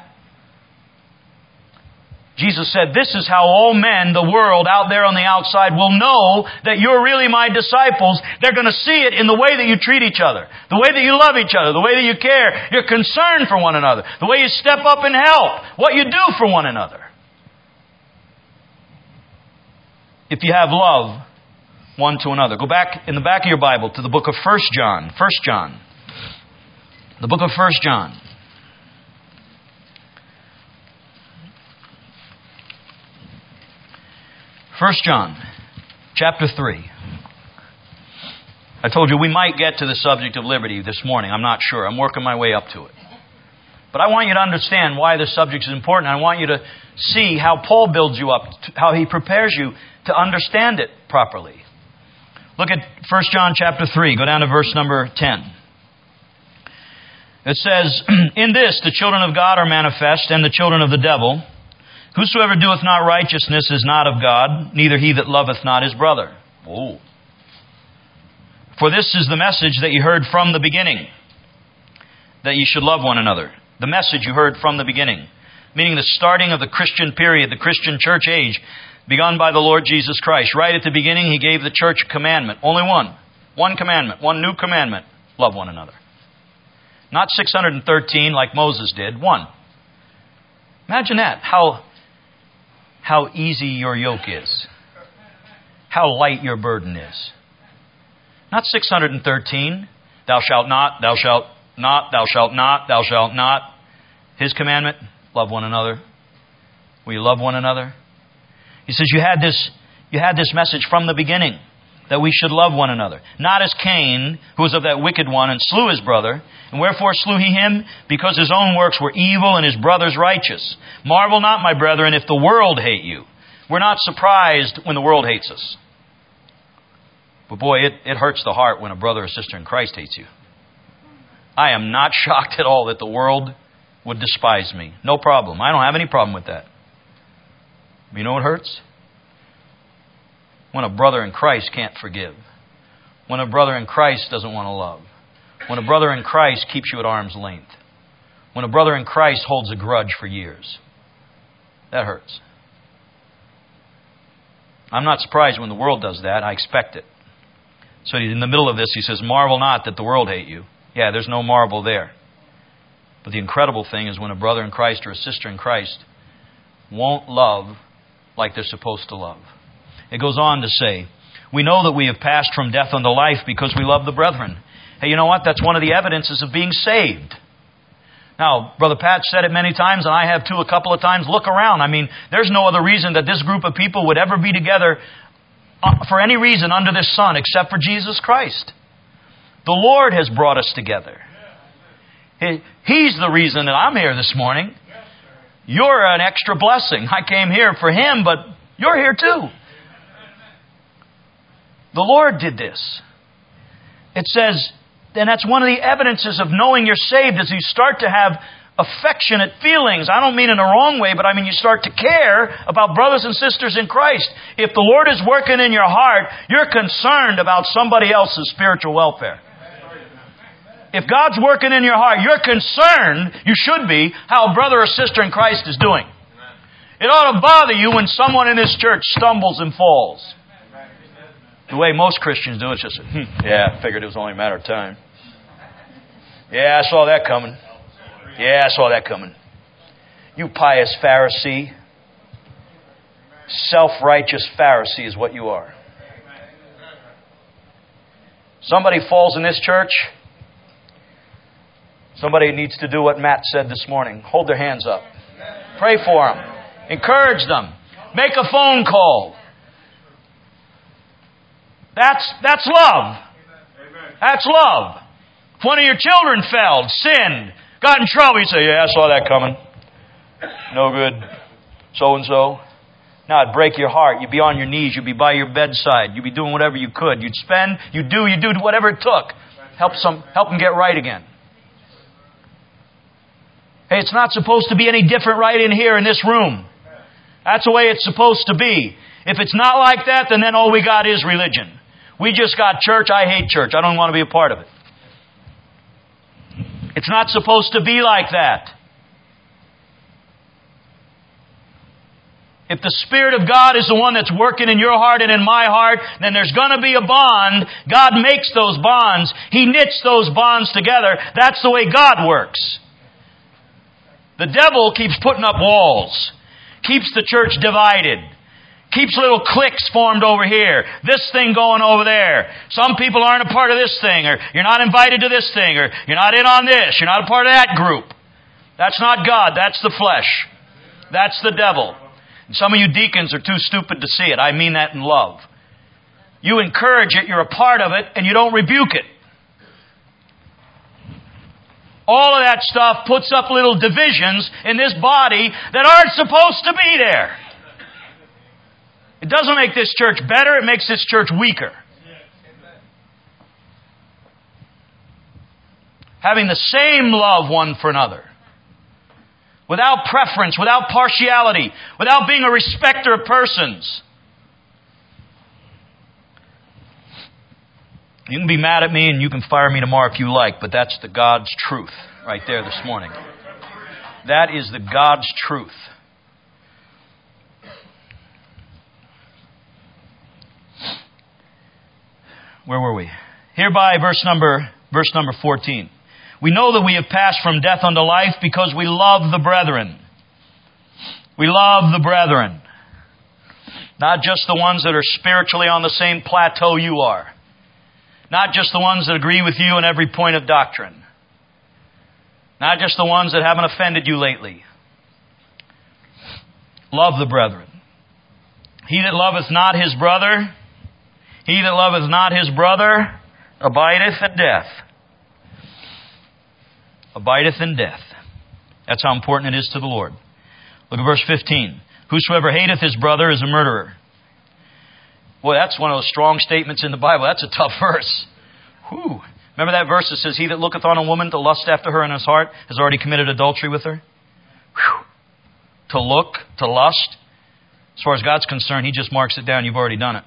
Jesus said, this is how all men, the world out there on the outside, will know that you're really my disciples. They're going to see it in the way that you treat each other, the way that you love each other, the way that you care, you're concerned for one another, the way you step up and help, what you do for one another. If you have love one to another. Go back in the back of your Bible to the book of First John. First John. The book of First John. First John, chapter three. I told you we might get to the subject of liberty this morning. I'm not sure. I'm working my way up to it. But I want you to understand why this subject is important. I want you to see how Paul builds you up, how he prepares you to understand it properly. Look at First John chapter three. Go down to verse number ten. It says, in this the children of God are manifest, and the children of the devil. Whosoever doeth not righteousness is not of God, neither he that loveth not his brother. Whoa. For this is the message that you heard from the beginning, that ye should love one another. The message you heard from the beginning, meaning the starting of the Christian period, the Christian church age, begun by the Lord Jesus Christ. Right at the beginning, He gave the church a commandment. Only one. One commandment. One new commandment. Love one another. Not six hundred thirteen like Moses did. One. Imagine that. How... How easy your yoke is. How light your burden is. Not six hundred thirteen. Thou shalt not, thou shalt not, thou shalt not, thou shalt not. His commandment, love one another. Will you love one another? He says you had this, you had this message from the beginning, that we should love one another. Not as Cain, who was of that wicked one, and slew his brother. And wherefore slew he him? Because his own works were evil and his brother's righteous. Marvel not, my brethren, if the world hate you. We're not surprised when the world hates us. But boy, it, it hurts the heart when a brother or sister in Christ hates you. I am not shocked at all that the world would despise me. No problem. I don't have any problem with that. But you know what hurts? When a brother in Christ can't forgive. When a brother in Christ doesn't want to love. When a brother in Christ keeps you at arm's length. When a brother in Christ holds a grudge for years. That hurts. I'm not surprised when the world does that. I expect it. So in the middle of this, he says, marvel not that the world hate you. Yeah, there's no marvel there. But the incredible thing is when a brother in Christ or a sister in Christ won't love like they're supposed to love. It goes on to say, we know that we have passed from death unto life because we love the brethren. Hey, you know what? That's one of the evidences of being saved. Now, Brother Pat said it many times, and I have too a couple of times. Look around. I mean, there's no other reason that this group of people would ever be together for any reason under this sun except for Jesus Christ. The Lord has brought us together. He's the reason that I'm here this morning. You're an extra blessing. I came here for Him, but you're here too. The Lord did this. It says, and that's one of the evidences of knowing you're saved, is you start to have affectionate feelings. I don't mean in a wrong way, but I mean you start to care about brothers and sisters in Christ. If the Lord is working in your heart, you're concerned about somebody else's spiritual welfare. If God's working in your heart, you're concerned, you should be, how a brother or sister in Christ is doing. It ought to bother you when someone in this church stumbles and falls. The way most Christians do it, it's just, hmm, yeah, I figured it was only a matter of time. Yeah, I saw that coming. Yeah, I saw that coming. You pious Pharisee. Self-righteous Pharisee is what you are. Somebody falls in this church. Somebody needs to do what Matt said this morning. Hold their hands up. Pray for them. Encourage them. Make a phone call. That's, that's love. That's love. If one of your children fell, sinned, got in trouble, you say, yeah, I saw that coming. No good. So-and-so. Now it'd break your heart. You'd be on your knees. You'd be by your bedside. You'd be doing whatever you could. You'd spend, you'd do, you'd do whatever it took. Help some, help them get right again. Hey, it's not supposed to be any different right in here in this room. That's the way it's supposed to be. If it's not like that, then, then all we got is religion. We just got church. I hate church. I don't want to be a part of it. It's not supposed to be like that. If the Spirit of God is the one that's working in your heart and in my heart, then there's going to be a bond. God makes those bonds. He knits those bonds together. That's the way God works. The devil keeps putting up walls. Keeps the church divided. Keeps little cliques formed over here. This thing going over there. Some people aren't a part of this thing. Or you're not invited to this thing. Or you're not in on this. You're not a part of that group. That's not God. That's the flesh. That's the devil. And some of you deacons are too stupid to see it. I mean that in love. You encourage it. You're a part of it. And you don't rebuke it. All of that stuff puts up little divisions in this body that aren't supposed to be there. It doesn't make this church better. It makes this church weaker. Having the same love one for another. Without preference, without partiality, without being a respecter of persons. You can be mad at me and you can fire me tomorrow if you like, but that's the God's truth right there this morning. That is the God's truth. Where were we? Hereby, verse number, verse number fourteen. We know that we have passed from death unto life because we love the brethren. We love the brethren. Not just the ones that are spiritually on the same plateau you are. Not just the ones that agree with you in every point of doctrine. Not just the ones that haven't offended you lately. Love the brethren. He that loveth not his brother, he that loveth not his brother, abideth in death. Abideth in death. That's how important it is to the Lord. Look at verse fifteen. Whosoever hateth his brother is a murderer. Boy, that's one of those strong statements in the Bible. That's a tough verse. Whew. Remember that verse that says, he that looketh on a woman to lust after her in his heart has already committed adultery with her? Whew. To look, to lust. As far as God's concerned, He just marks it down. You've already done it.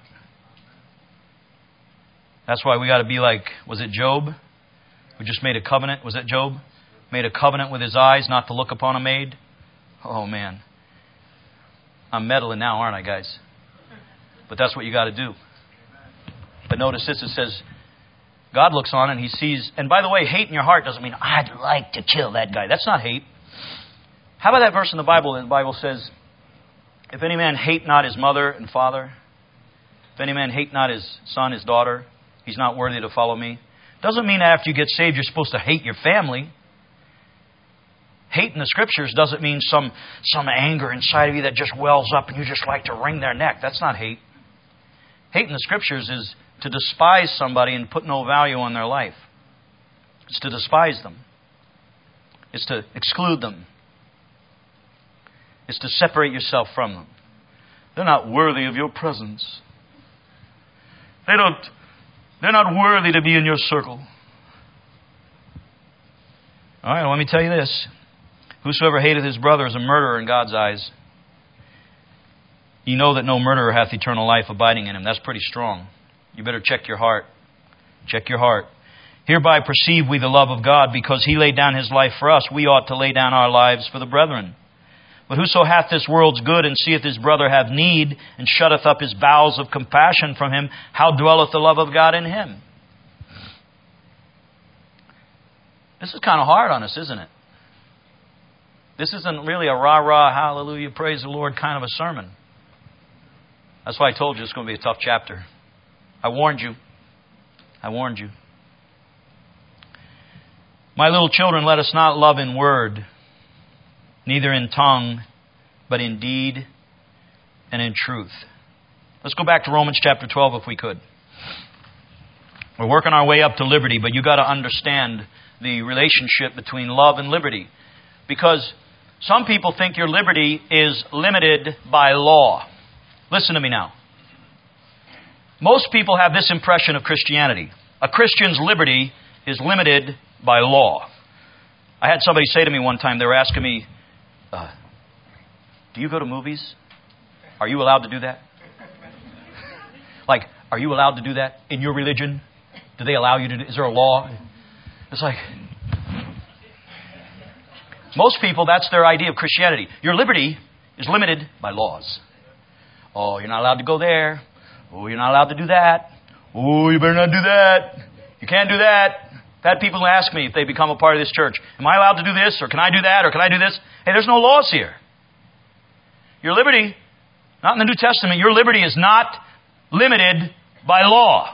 That's why we got to be like, was it Job? Who just made a covenant? Was that Job? Made a covenant with his eyes not to look upon a maid? Oh, man. I'm meddling now, aren't I, guys? But that's what you got to do. But notice this, it says, God looks on and He sees, and by the way, hate in your heart doesn't mean, I'd like to kill that guy. That's not hate. How about that verse in the Bible? The Bible says, if any man hate not his mother and father, if any man hate not his son, his daughter, he's not worthy to follow me. Doesn't mean that after you get saved, you're supposed to hate your family. Hate in the Scriptures doesn't mean some, some anger inside of you that just wells up and you just like to wring their neck. That's not hate. Hate in the Scriptures is to despise somebody and put no value on their life. It's to despise them. It's to exclude them. It's to separate yourself from them. They're not worthy of your presence. They don't, they're not worthy to be in your circle. All right, let me tell you this. Whosoever hateth his brother is a murderer in God's eyes. Ye know that no murderer hath eternal life abiding in him. That's pretty strong. You better check your heart. Check your heart. Hereby perceive we the love of God, because He laid down His life for us. We ought to lay down our lives for the brethren. But whoso hath this world's good, and seeth his brother have need, and shutteth up his bowels of compassion from him, how dwelleth the love of God in him? This is kind of hard on us, isn't it? This isn't really a rah-rah, hallelujah, praise the Lord kind of a sermon. That's why I told you it's going to be a tough chapter. I warned you. I warned you. My little children, let us not love in word, neither in tongue, but in deed and in truth. Let's go back to Romans chapter twelve if we could. We're working our way up to liberty, but you've got to understand the relationship between love and liberty. Because some people think your liberty is limited by law. Listen to me now. Most people have this impression of Christianity. A Christian's liberty is limited by law. I had somebody say to me one time, they were asking me, uh, do you go to movies? Are you allowed to do that? Like, are you allowed to do that in your religion? Do they allow you to do, is there a law? It's like, most people, that's their idea of Christianity. Your liberty is limited by laws. Oh, you're not allowed to go there. Oh, you're not allowed to do that. Oh, you better not do that. You can't do that. I've had people ask me if they become a part of this church, am I allowed to do this, or can I do that, or can I do this? Hey, there's no laws here. Your liberty, not in the New Testament, your liberty is not limited by law.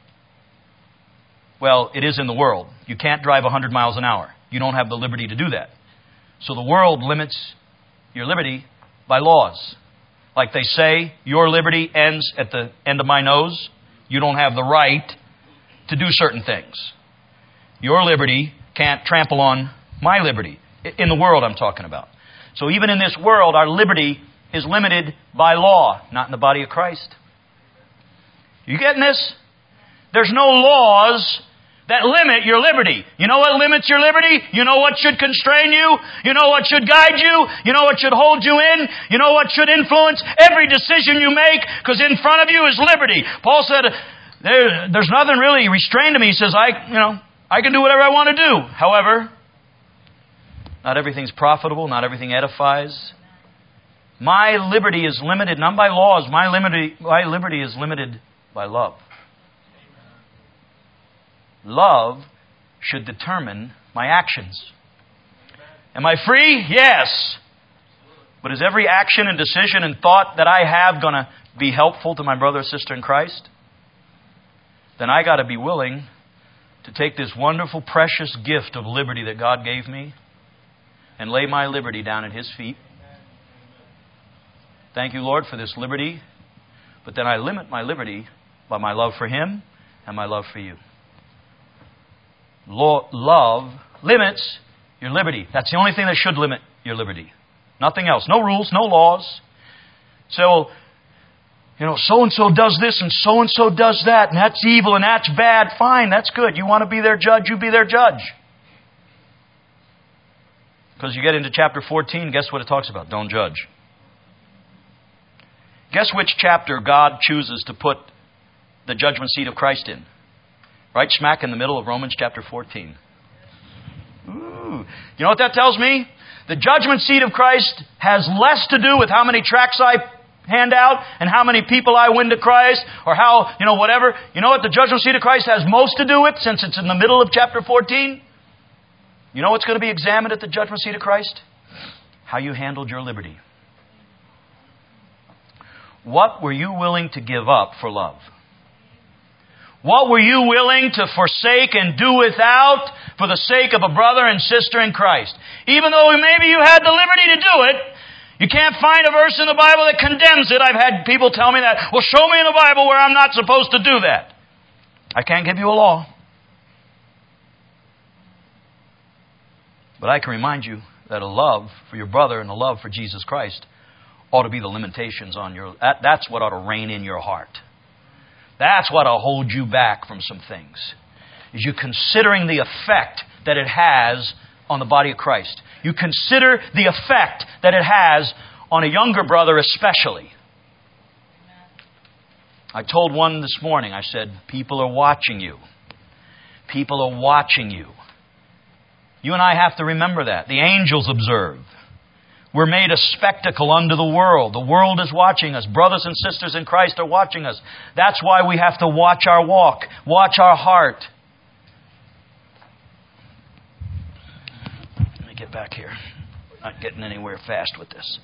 Well, it is in the world. You can't drive one hundred miles an hour. You don't have the liberty to do that. So the world limits your liberty by laws. Like they say, your liberty ends at the end of my nose. You don't have the right to do certain things. Your liberty can't trample on my liberty. In the world I'm talking about. So even in this world, our liberty is limited by law, not in the body of Christ. You getting this? There's no laws that limit your liberty. You know what limits your liberty? You know what should constrain you? You know what should guide you? You know what should hold you in? You know what should influence every decision you make? Because in front of you is liberty. Paul said, there, there's nothing really restrained to me. He says, I, you know, I can do whatever I want to do. However, not everything's profitable. Not everything edifies. My liberty is limited not by laws. My liberty, my liberty is limited by love. Love should determine my actions. Am I free? Yes. But is every action and decision and thought that I have going to be helpful to my brother or sister in Christ? Then I got to be willing to take this wonderful, precious gift of liberty that God gave me and lay my liberty down at His feet. Thank you, Lord, for this liberty. But then I limit my liberty by my love for Him and my love for you. Love limits your liberty. That's the only thing that should limit your liberty. Nothing else. No rules, no laws. So, you know, so-and-so does this and so-and-so does that, and that's evil and that's bad. Fine, that's good. You want to be their judge, you be their judge. Because you get into chapter fourteen, guess what it talks about? Don't judge. Guess which chapter God chooses to put the judgment seat of Christ in? Right smack in the middle of Romans chapter fourteen. Ooh. You know what that tells me? The judgment seat of Christ has less to do with how many tracts I hand out and how many people I win to Christ or how, you know, whatever. You know what the judgment seat of Christ has most to do with since it's in the middle of chapter fourteen? You know what's going to be examined at the judgment seat of Christ? How you handled your liberty. What were you willing to give up for love? What were you willing to forsake and do without for the sake of a brother and sister in Christ? Even though maybe you had the liberty to do it, you can't find a verse in the Bible that condemns it. I've had people tell me that. Well, show me in the Bible where I'm not supposed to do that. I can't give you a law. But I can remind you that a love for your brother and a love for Jesus Christ ought to be the limitations on your... That, that's what ought to reign in your heart. That's what will hold you back from some things. Is you considering the effect that it has on the body of Christ. You consider the effect that it has on a younger brother especially. I told one this morning, I said, people are watching you. People are watching you. You and I have to remember that. The angels observe. We're made a spectacle unto the world. The world is watching us. Brothers and sisters in Christ are watching us. That's why we have to watch our walk, watch our heart. Let me get back here. Not getting anywhere fast with this.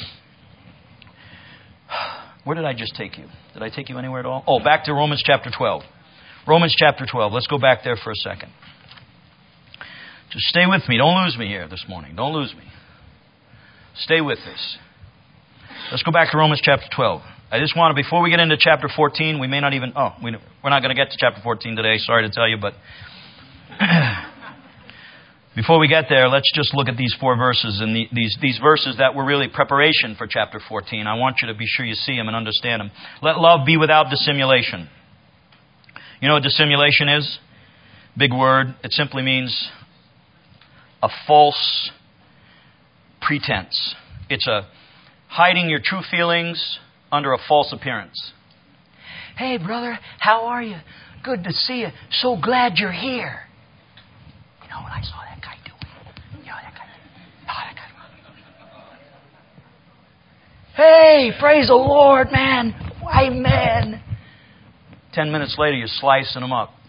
Where did I just take you? Did I take you anywhere at all? Oh, back to Romans chapter twelve. Romans chapter twelve. Let's go back there for a second. Just stay with me. Don't lose me here this morning. Don't lose me. Stay with us. Let's go back to Romans chapter twelve. I just want to, before we get into chapter fourteen, we may not even, oh, we, we're not going to get to chapter fourteen today. Sorry to tell you, but before we get there, let's just look at these four verses and the, these, these verses that were really preparation for chapter fourteen. I want you to be sure you see them and understand them. Let love be without dissimulation. You know what dissimulation is? Big word. It simply means a false pretense. It's a hiding your true feelings under a false appearance. Hey, brother, how are you? Good to see you. So glad you're here. You know what I saw that guy doing? You know that guy? Oh, that guy. Hey, praise the Lord, man. Amen. Ten minutes later, you're slicing them up.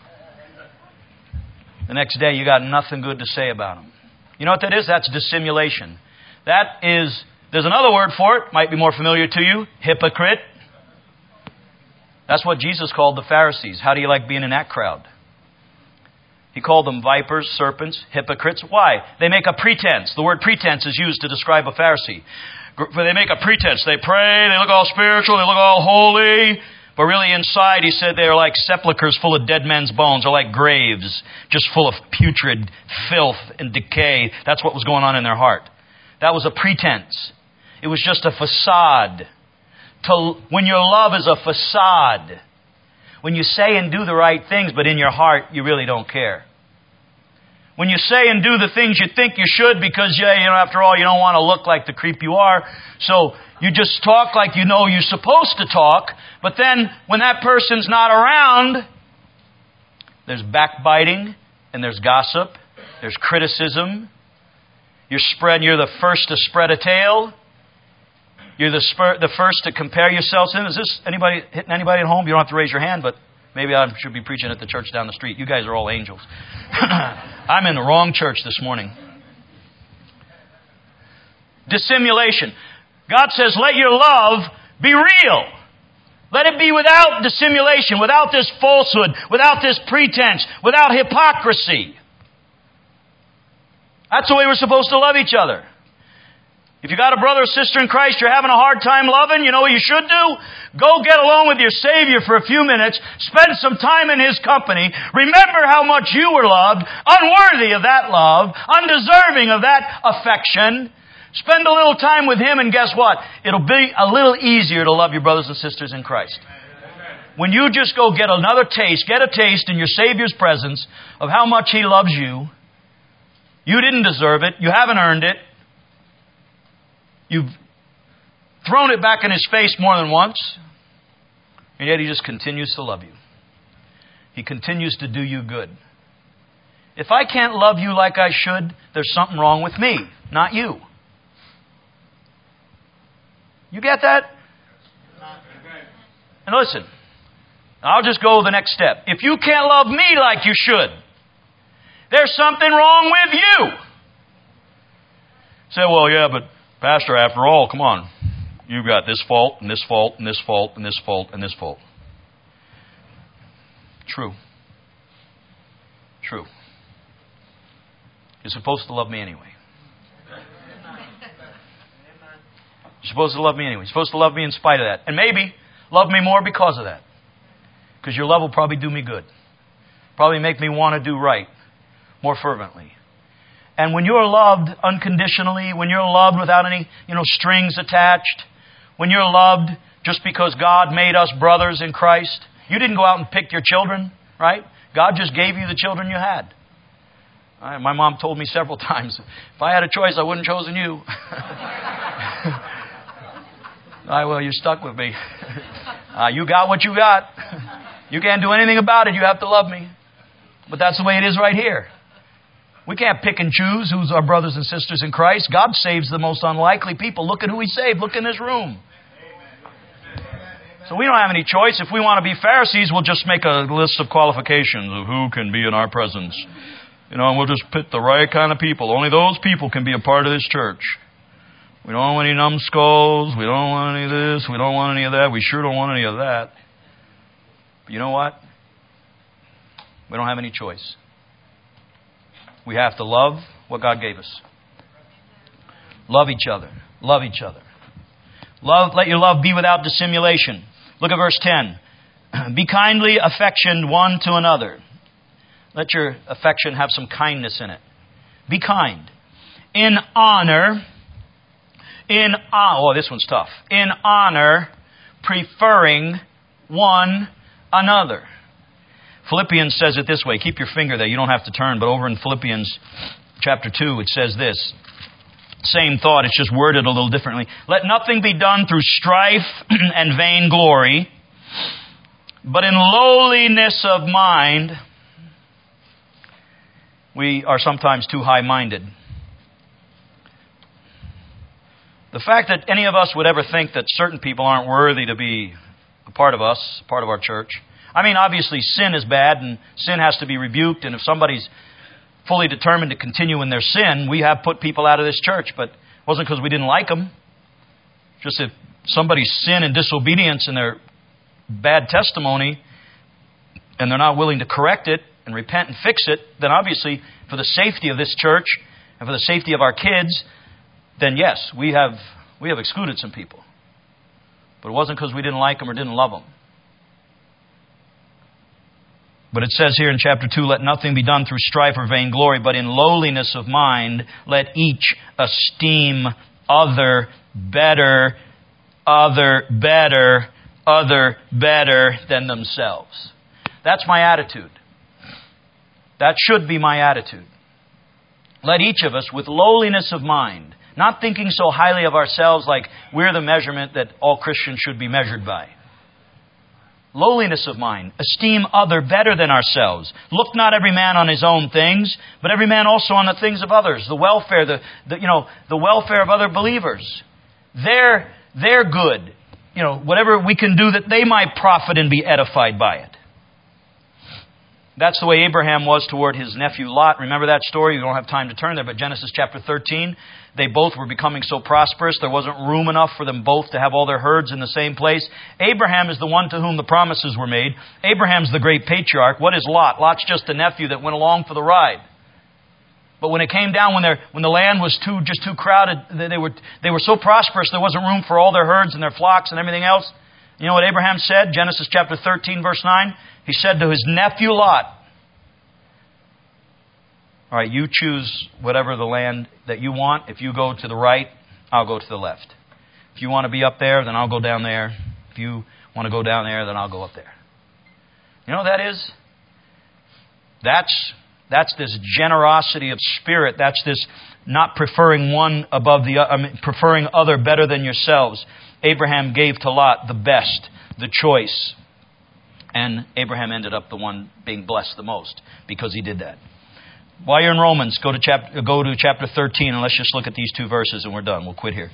The next day, you got nothing good to say about them. You know what that is? That's dissimulation. That is, there's another word for it, might be more familiar to you, hypocrite. That's what Jesus called the Pharisees. How do you like being in that crowd? He called them vipers, serpents, hypocrites. Why? They make a pretense. The word pretense is used to describe a Pharisee. They make a pretense. They pray, they look all spiritual, they look all holy. But really inside, he said, they're like sepulchres full of dead men's bones. They're like graves, just full of putrid filth and decay. That's what was going on in their heart. That was a pretense. It was just a facade. To, when your love is a facade, when you say and do the right things, but in your heart, you really don't care. When you say and do the things you think you should because, yeah, you know, after all, you don't want to look like the creep you are. So you just talk like you know you're supposed to talk. But then when that person's not around, there's backbiting and there's gossip. There's criticism. You're spread, you're the first to spread a tale. You're the, spur, the first to compare yourselves in. Is this anybody hitting anybody at home? You don't have to raise your hand, but maybe I should be preaching at the church down the street. You guys are all angels. I'm in the wrong church this morning. Dissimulation. God says, let your love be real. Let it be without dissimulation, without this falsehood, without this pretense, without hypocrisy. That's the way we're supposed to love each other. If you got a brother or sister in Christ you're having a hard time loving, you know what you should do? Go get alone with your Savior for a few minutes. Spend some time in His company. Remember how much you were loved, unworthy of that love, undeserving of that affection. Spend a little time with Him and guess what? It'll be a little easier to love your brothers and sisters in Christ. When you just go get another taste, get a taste in your Savior's presence of how much He loves you. You didn't deserve it. You haven't earned it. You've thrown it back in His face more than once. And yet He just continues to love you. He continues to do you good. If I can't love you like I should, there's something wrong with me, not you. You get that? And listen, I'll just go the next step. If you can't love me like you should, there's something wrong with you. Say, well, yeah, but Pastor, after all, come on. You've got this fault, and this fault, and this fault, and this fault, and this fault. True. True. You're supposed to love me anyway. You're supposed to love me anyway. You're supposed to love me in spite of that. And maybe love me more because of that. Because your love will probably do me good. Probably make me want to do right more fervently. And when you're loved unconditionally, when you're loved without any, you know, strings attached, when you're loved just because God made us brothers in Christ, you didn't go out and pick your children, right? God just gave you the children you had. I, my mom told me several times, if I had a choice, I wouldn't have chosen you. I, well, you're stuck with me. Uh, you got what you got. You can't do anything about it. You have to love me. But that's the way it is right here. We can't pick and choose who's our brothers and sisters in Christ. God saves the most unlikely people. Look at who He saved. Look in this room. So we don't have any choice. If we want to be Pharisees, we'll just make a list of qualifications of who can be in our presence. You know, and we'll just pick the right kind of people. Only those people can be a part of this church. We don't want any numbskulls. We don't want any of this. We don't want any of that. We sure don't want any of that. But you know what? We don't have any choice. We have to love what God gave us. Love each other. Love each other. Love. Let your love be without dissimulation. Look at verse ten. Be kindly affectioned one to another. Let your affection have some kindness in it. Be kind. In honor. In oh, this one's tough. In honor, preferring one another. Philippians says it this way. Keep your finger there. You don't have to turn. But over in Philippians chapter two, it says this. Same thought. It's just worded a little differently. Let nothing be done through strife and vainglory, but in lowliness of mind. We are sometimes too high-minded. The fact that any of us would ever think that certain people aren't worthy to be a part of us, part of our church. I mean, obviously sin is bad and sin has to be rebuked. And if somebody's fully determined to continue in their sin, we have put people out of this church. But it wasn't because we didn't like them. Just if somebody's sin and disobedience and their bad testimony and they're not willing to correct it and repent and fix it, then obviously for the safety of this church and for the safety of our kids, then yes, we have we have excluded some people. But it wasn't because we didn't like them or didn't love them. But it says here in chapter two, let nothing be done through strife or vainglory, but in lowliness of mind, let each esteem other better, other better, other better than themselves. That's my attitude. That should be my attitude. Let each of us, with lowliness of mind, not thinking so highly of ourselves like we're the measurement that all Christians should be measured by. Lowliness of mind. Esteem other better than ourselves. Look not every man on his own things, but every man also on the things of others. The welfare, the, the you know, the welfare of other believers. They're, they're good. You know, whatever we can do that they might profit and be edified by it. That's the way Abraham was toward his nephew Lot. Remember that story? You don't have time to turn there, but Genesis chapter thirteen. They both were becoming so prosperous, there wasn't room enough for them both to have all their herds in the same place. Abraham is the one to whom the promises were made. Abraham's the great patriarch. What is Lot? Lot's just a nephew that went along for the ride. But when it came down, when, when the land was too just too crowded, they were, they were so prosperous there wasn't room for all their herds and their flocks and everything else. You know what Abraham said? Genesis chapter thirteen, verse nine. He said to his nephew Lot, all right, you choose whatever the land that you want. If you go to the right, I'll go to the left. If you want to be up there, then I'll go down there. If you want to go down there, then I'll go up there. You know what that is? That's, that's this generosity of spirit. That's this not preferring one above the other, I mean, preferring other better than yourselves. Abraham gave to Lot the best, the choice. And Abraham ended up the one being blessed the most because he did that. While you're in Romans, go to chapter go to chapter thirteen, and let's just look at these two verses, and we're done. We'll quit here.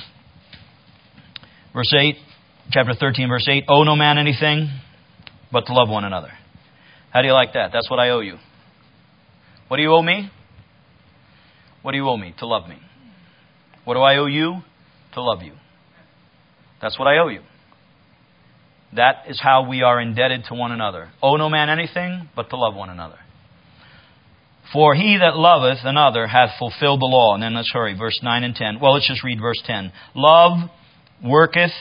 Verse eight, chapter thirteen, verse eight. Owe no man anything but to love one another. How do you like that? That's what I owe you. What do you owe me? What do you owe me? To love me. What do I owe you? To love you. That's what I owe you. That is how we are indebted to one another. Owe no man anything but to love one another. For he that loveth another hath fulfilled the law. And then let's hurry, verse nine and ten. Well, let's just read verse ten. Love worketh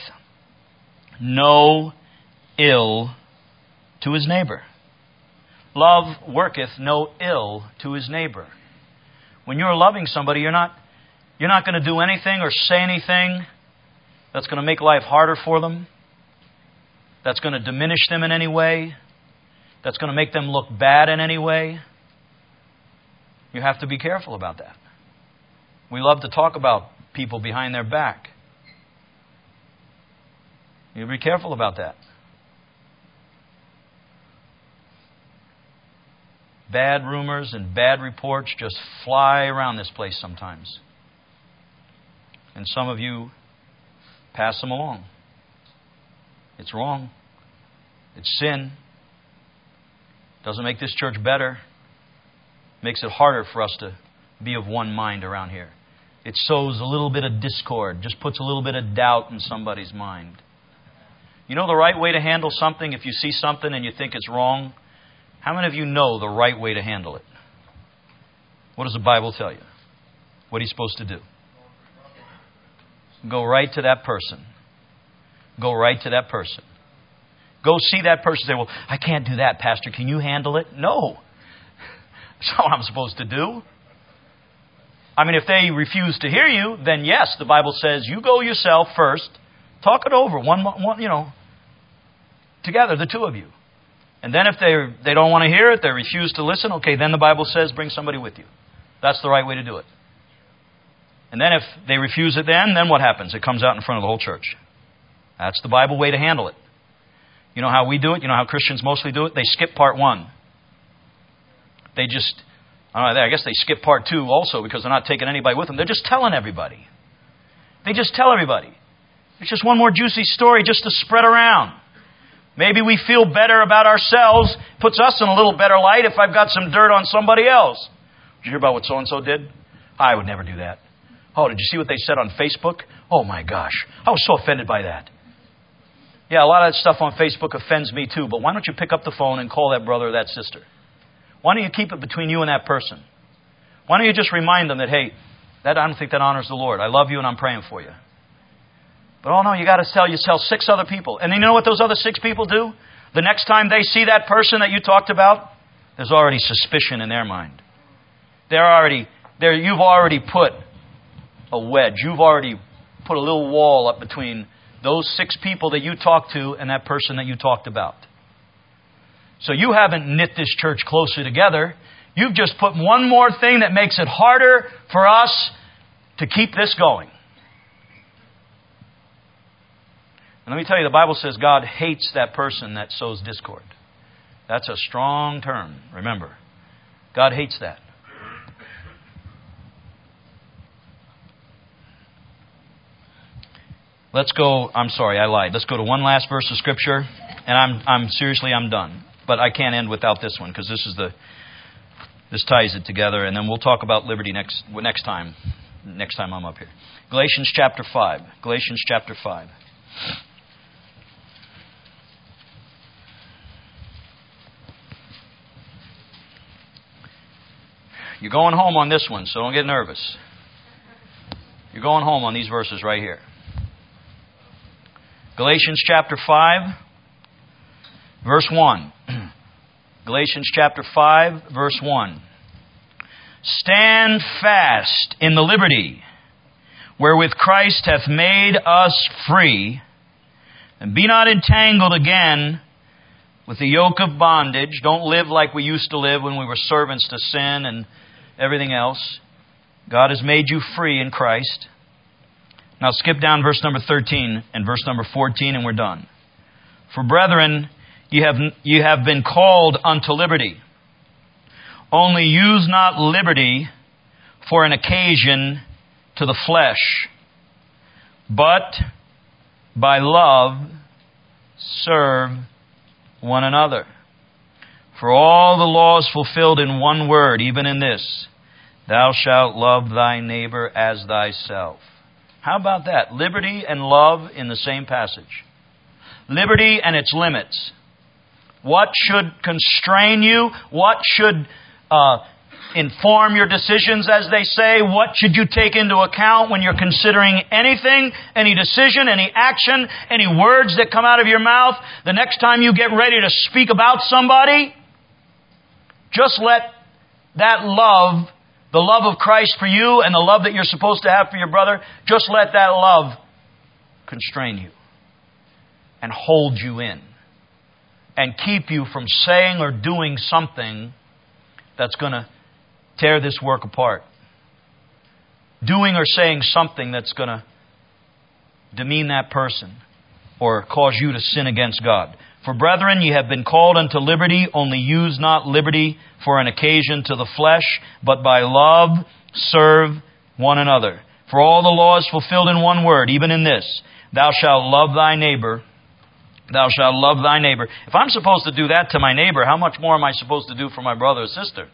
no ill to his neighbor. Love worketh no ill to his neighbor. When you're loving somebody, you're not, you're not going to do anything or say anything that's going to make life harder for them, that's going to diminish them in any way, that's going to make them look bad in any way. You have to be careful about that. We love to talk about people behind their back. You be careful about that. Bad rumors and bad reports just fly around this place sometimes. And some of you pass them along. It's wrong. It's sin. Doesn't make this church better. Makes it harder for us to be of one mind around here. It sows a little bit of discord. Just puts a little bit of doubt in somebody's mind. You know the right way to handle something if you see something and you think it's wrong? How many of you know the right way to handle it? What does the Bible tell you? What are you supposed to do? Go right to that person. Go right to that person. Go see that person and say, well, I can't do that, Pastor. Can you handle it? No. That's not what I'm supposed to do. I mean, if they refuse to hear you, then yes, the Bible says you go yourself first. Talk it over, one, one, you know, together, the two of you. And then if they they don't want to hear it, they refuse to listen, okay, then the Bible says bring somebody with you. That's the right way to do it. And then if they refuse it then, then what happens? It comes out in front of the whole church. That's the Bible way to handle it. You know how we do it? You know how Christians mostly do it? They skip part one. They just, I don't know, I guess they skip part two also because they're not taking anybody with them. They're just telling everybody. They just tell everybody. It's just one more juicy story just to spread around. Maybe we feel better about ourselves. Puts us in a little better light if I've got some dirt on somebody else. Did you hear about what so-and-so did? I would never do that. Oh, did you see what they said on Facebook? Oh my gosh, I was so offended by that. Yeah, a lot of that stuff on Facebook offends me too, but why don't you pick up the phone and call that brother or that sister? Why don't you keep it between you and that person? Why don't you just remind them that, hey, that I don't think that honors the Lord. I love you and I'm praying for you. But oh no, you got to tell you tell six other people. And you know what those other six people do? The next time they see that person that you talked about, there's already suspicion in their mind. They're already there. You've already put a wedge. You've already put a little wall up between those six people that you talked to and that person that you talked about. So you haven't knit this church closer together. You've just put one more thing that makes it harder for us to keep this going. And let me tell you, the Bible says God hates that person that sows discord. That's a strong term, remember. God hates that. Let's go, I'm sorry, I lied. Let's go to one last verse of Scripture. And I'm, I'm seriously, I'm done. But I can't end without this one because this is the, this ties it together. And then we'll talk about liberty next, next time, next time I'm up here. Galatians chapter five. Galatians chapter five. You're going home on this one, so don't get nervous. You're going home on these verses right here. Galatians chapter five, verse one. Galatians chapter five, verse one. Stand fast in the liberty wherewith Christ hath made us free, and be not entangled again with the yoke of bondage. Don't live like we used to live when we were servants to sin and everything else. God has made you free in Christ. Now skip down verse number thirteen and verse number fourteen and we're done. For brethren, you have, you have been called unto liberty. Only use not liberty for an occasion to the flesh, but by love serve one another. For all the law is fulfilled in one word, even in this: thou shalt love thy neighbor as thyself. How about that? Liberty and love in the same passage. Liberty and its limits. What should constrain you? What should uh, inform your decisions, as they say? What should you take into account when you're considering anything, any decision, any action, any words that come out of your mouth? The next time you get ready to speak about somebody, just let that love, the love of Christ for you and the love that you're supposed to have for your brother, just let that love constrain you and hold you in and keep you from saying or doing something that's going to tear this work apart. Doing or saying something that's going to demean that person or cause you to sin against God. For brethren, ye have been called unto liberty, only use not liberty for an occasion to the flesh, but by love serve one another. For all the law is fulfilled in one word, even in this, thou shalt love thy neighbor. Thou shalt love thy neighbor. If I'm supposed to do that to my neighbor, how much more am I supposed to do for my brother or sister?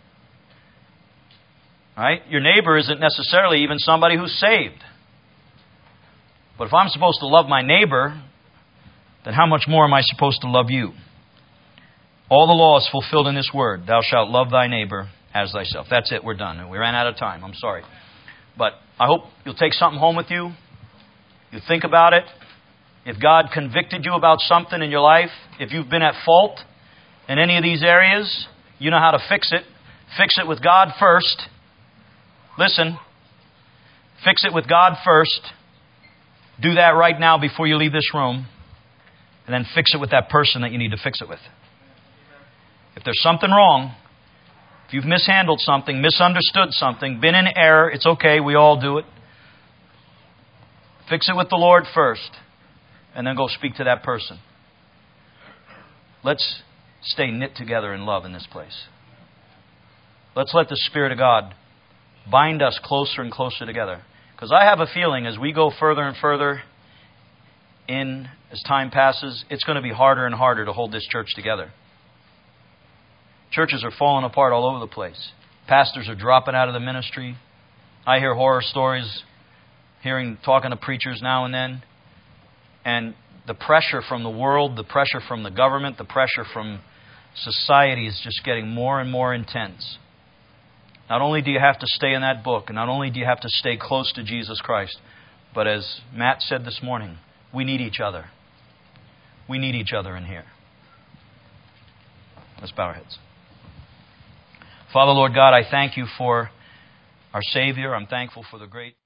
Right? Your neighbor isn't necessarily even somebody who's saved. But if I'm supposed to love my neighbor, then how much more am I supposed to love you? All the law is fulfilled in this word. Thou shalt love thy neighbor as thyself. That's it. We're done. We ran out of time. I'm sorry. But I hope you'll take something home with you. You think about it. If God convicted you about something in your life, if you've been at fault in any of these areas, you know how to fix it. Fix it with God first. Listen. Fix it with God first. Do that right now before you leave this room. And then fix it with that person that you need to fix it with. If there's something wrong, if you've mishandled something, misunderstood something, been in error, it's okay. We all do it. Fix it with the Lord first. And then go speak to that person. Let's stay knit together in love in this place. Let's let the Spirit of God bind us closer and closer together. Because I have a feeling as we go further and further in, as time passes, it's going to be harder and harder to hold this church together. Churches are falling apart all over the place. Pastors are dropping out of the ministry. I hear horror stories, hearing, talking to preachers now and then. And the pressure from the world, the pressure from the government, the pressure from society is just getting more and more intense. Not only do you have to stay in that book, and not only do you have to stay close to Jesus Christ, but as Matt said this morning, we need each other. We need each other in here. Let's bow our heads. Father, Lord God, I thank you for our Savior. I'm thankful for the great...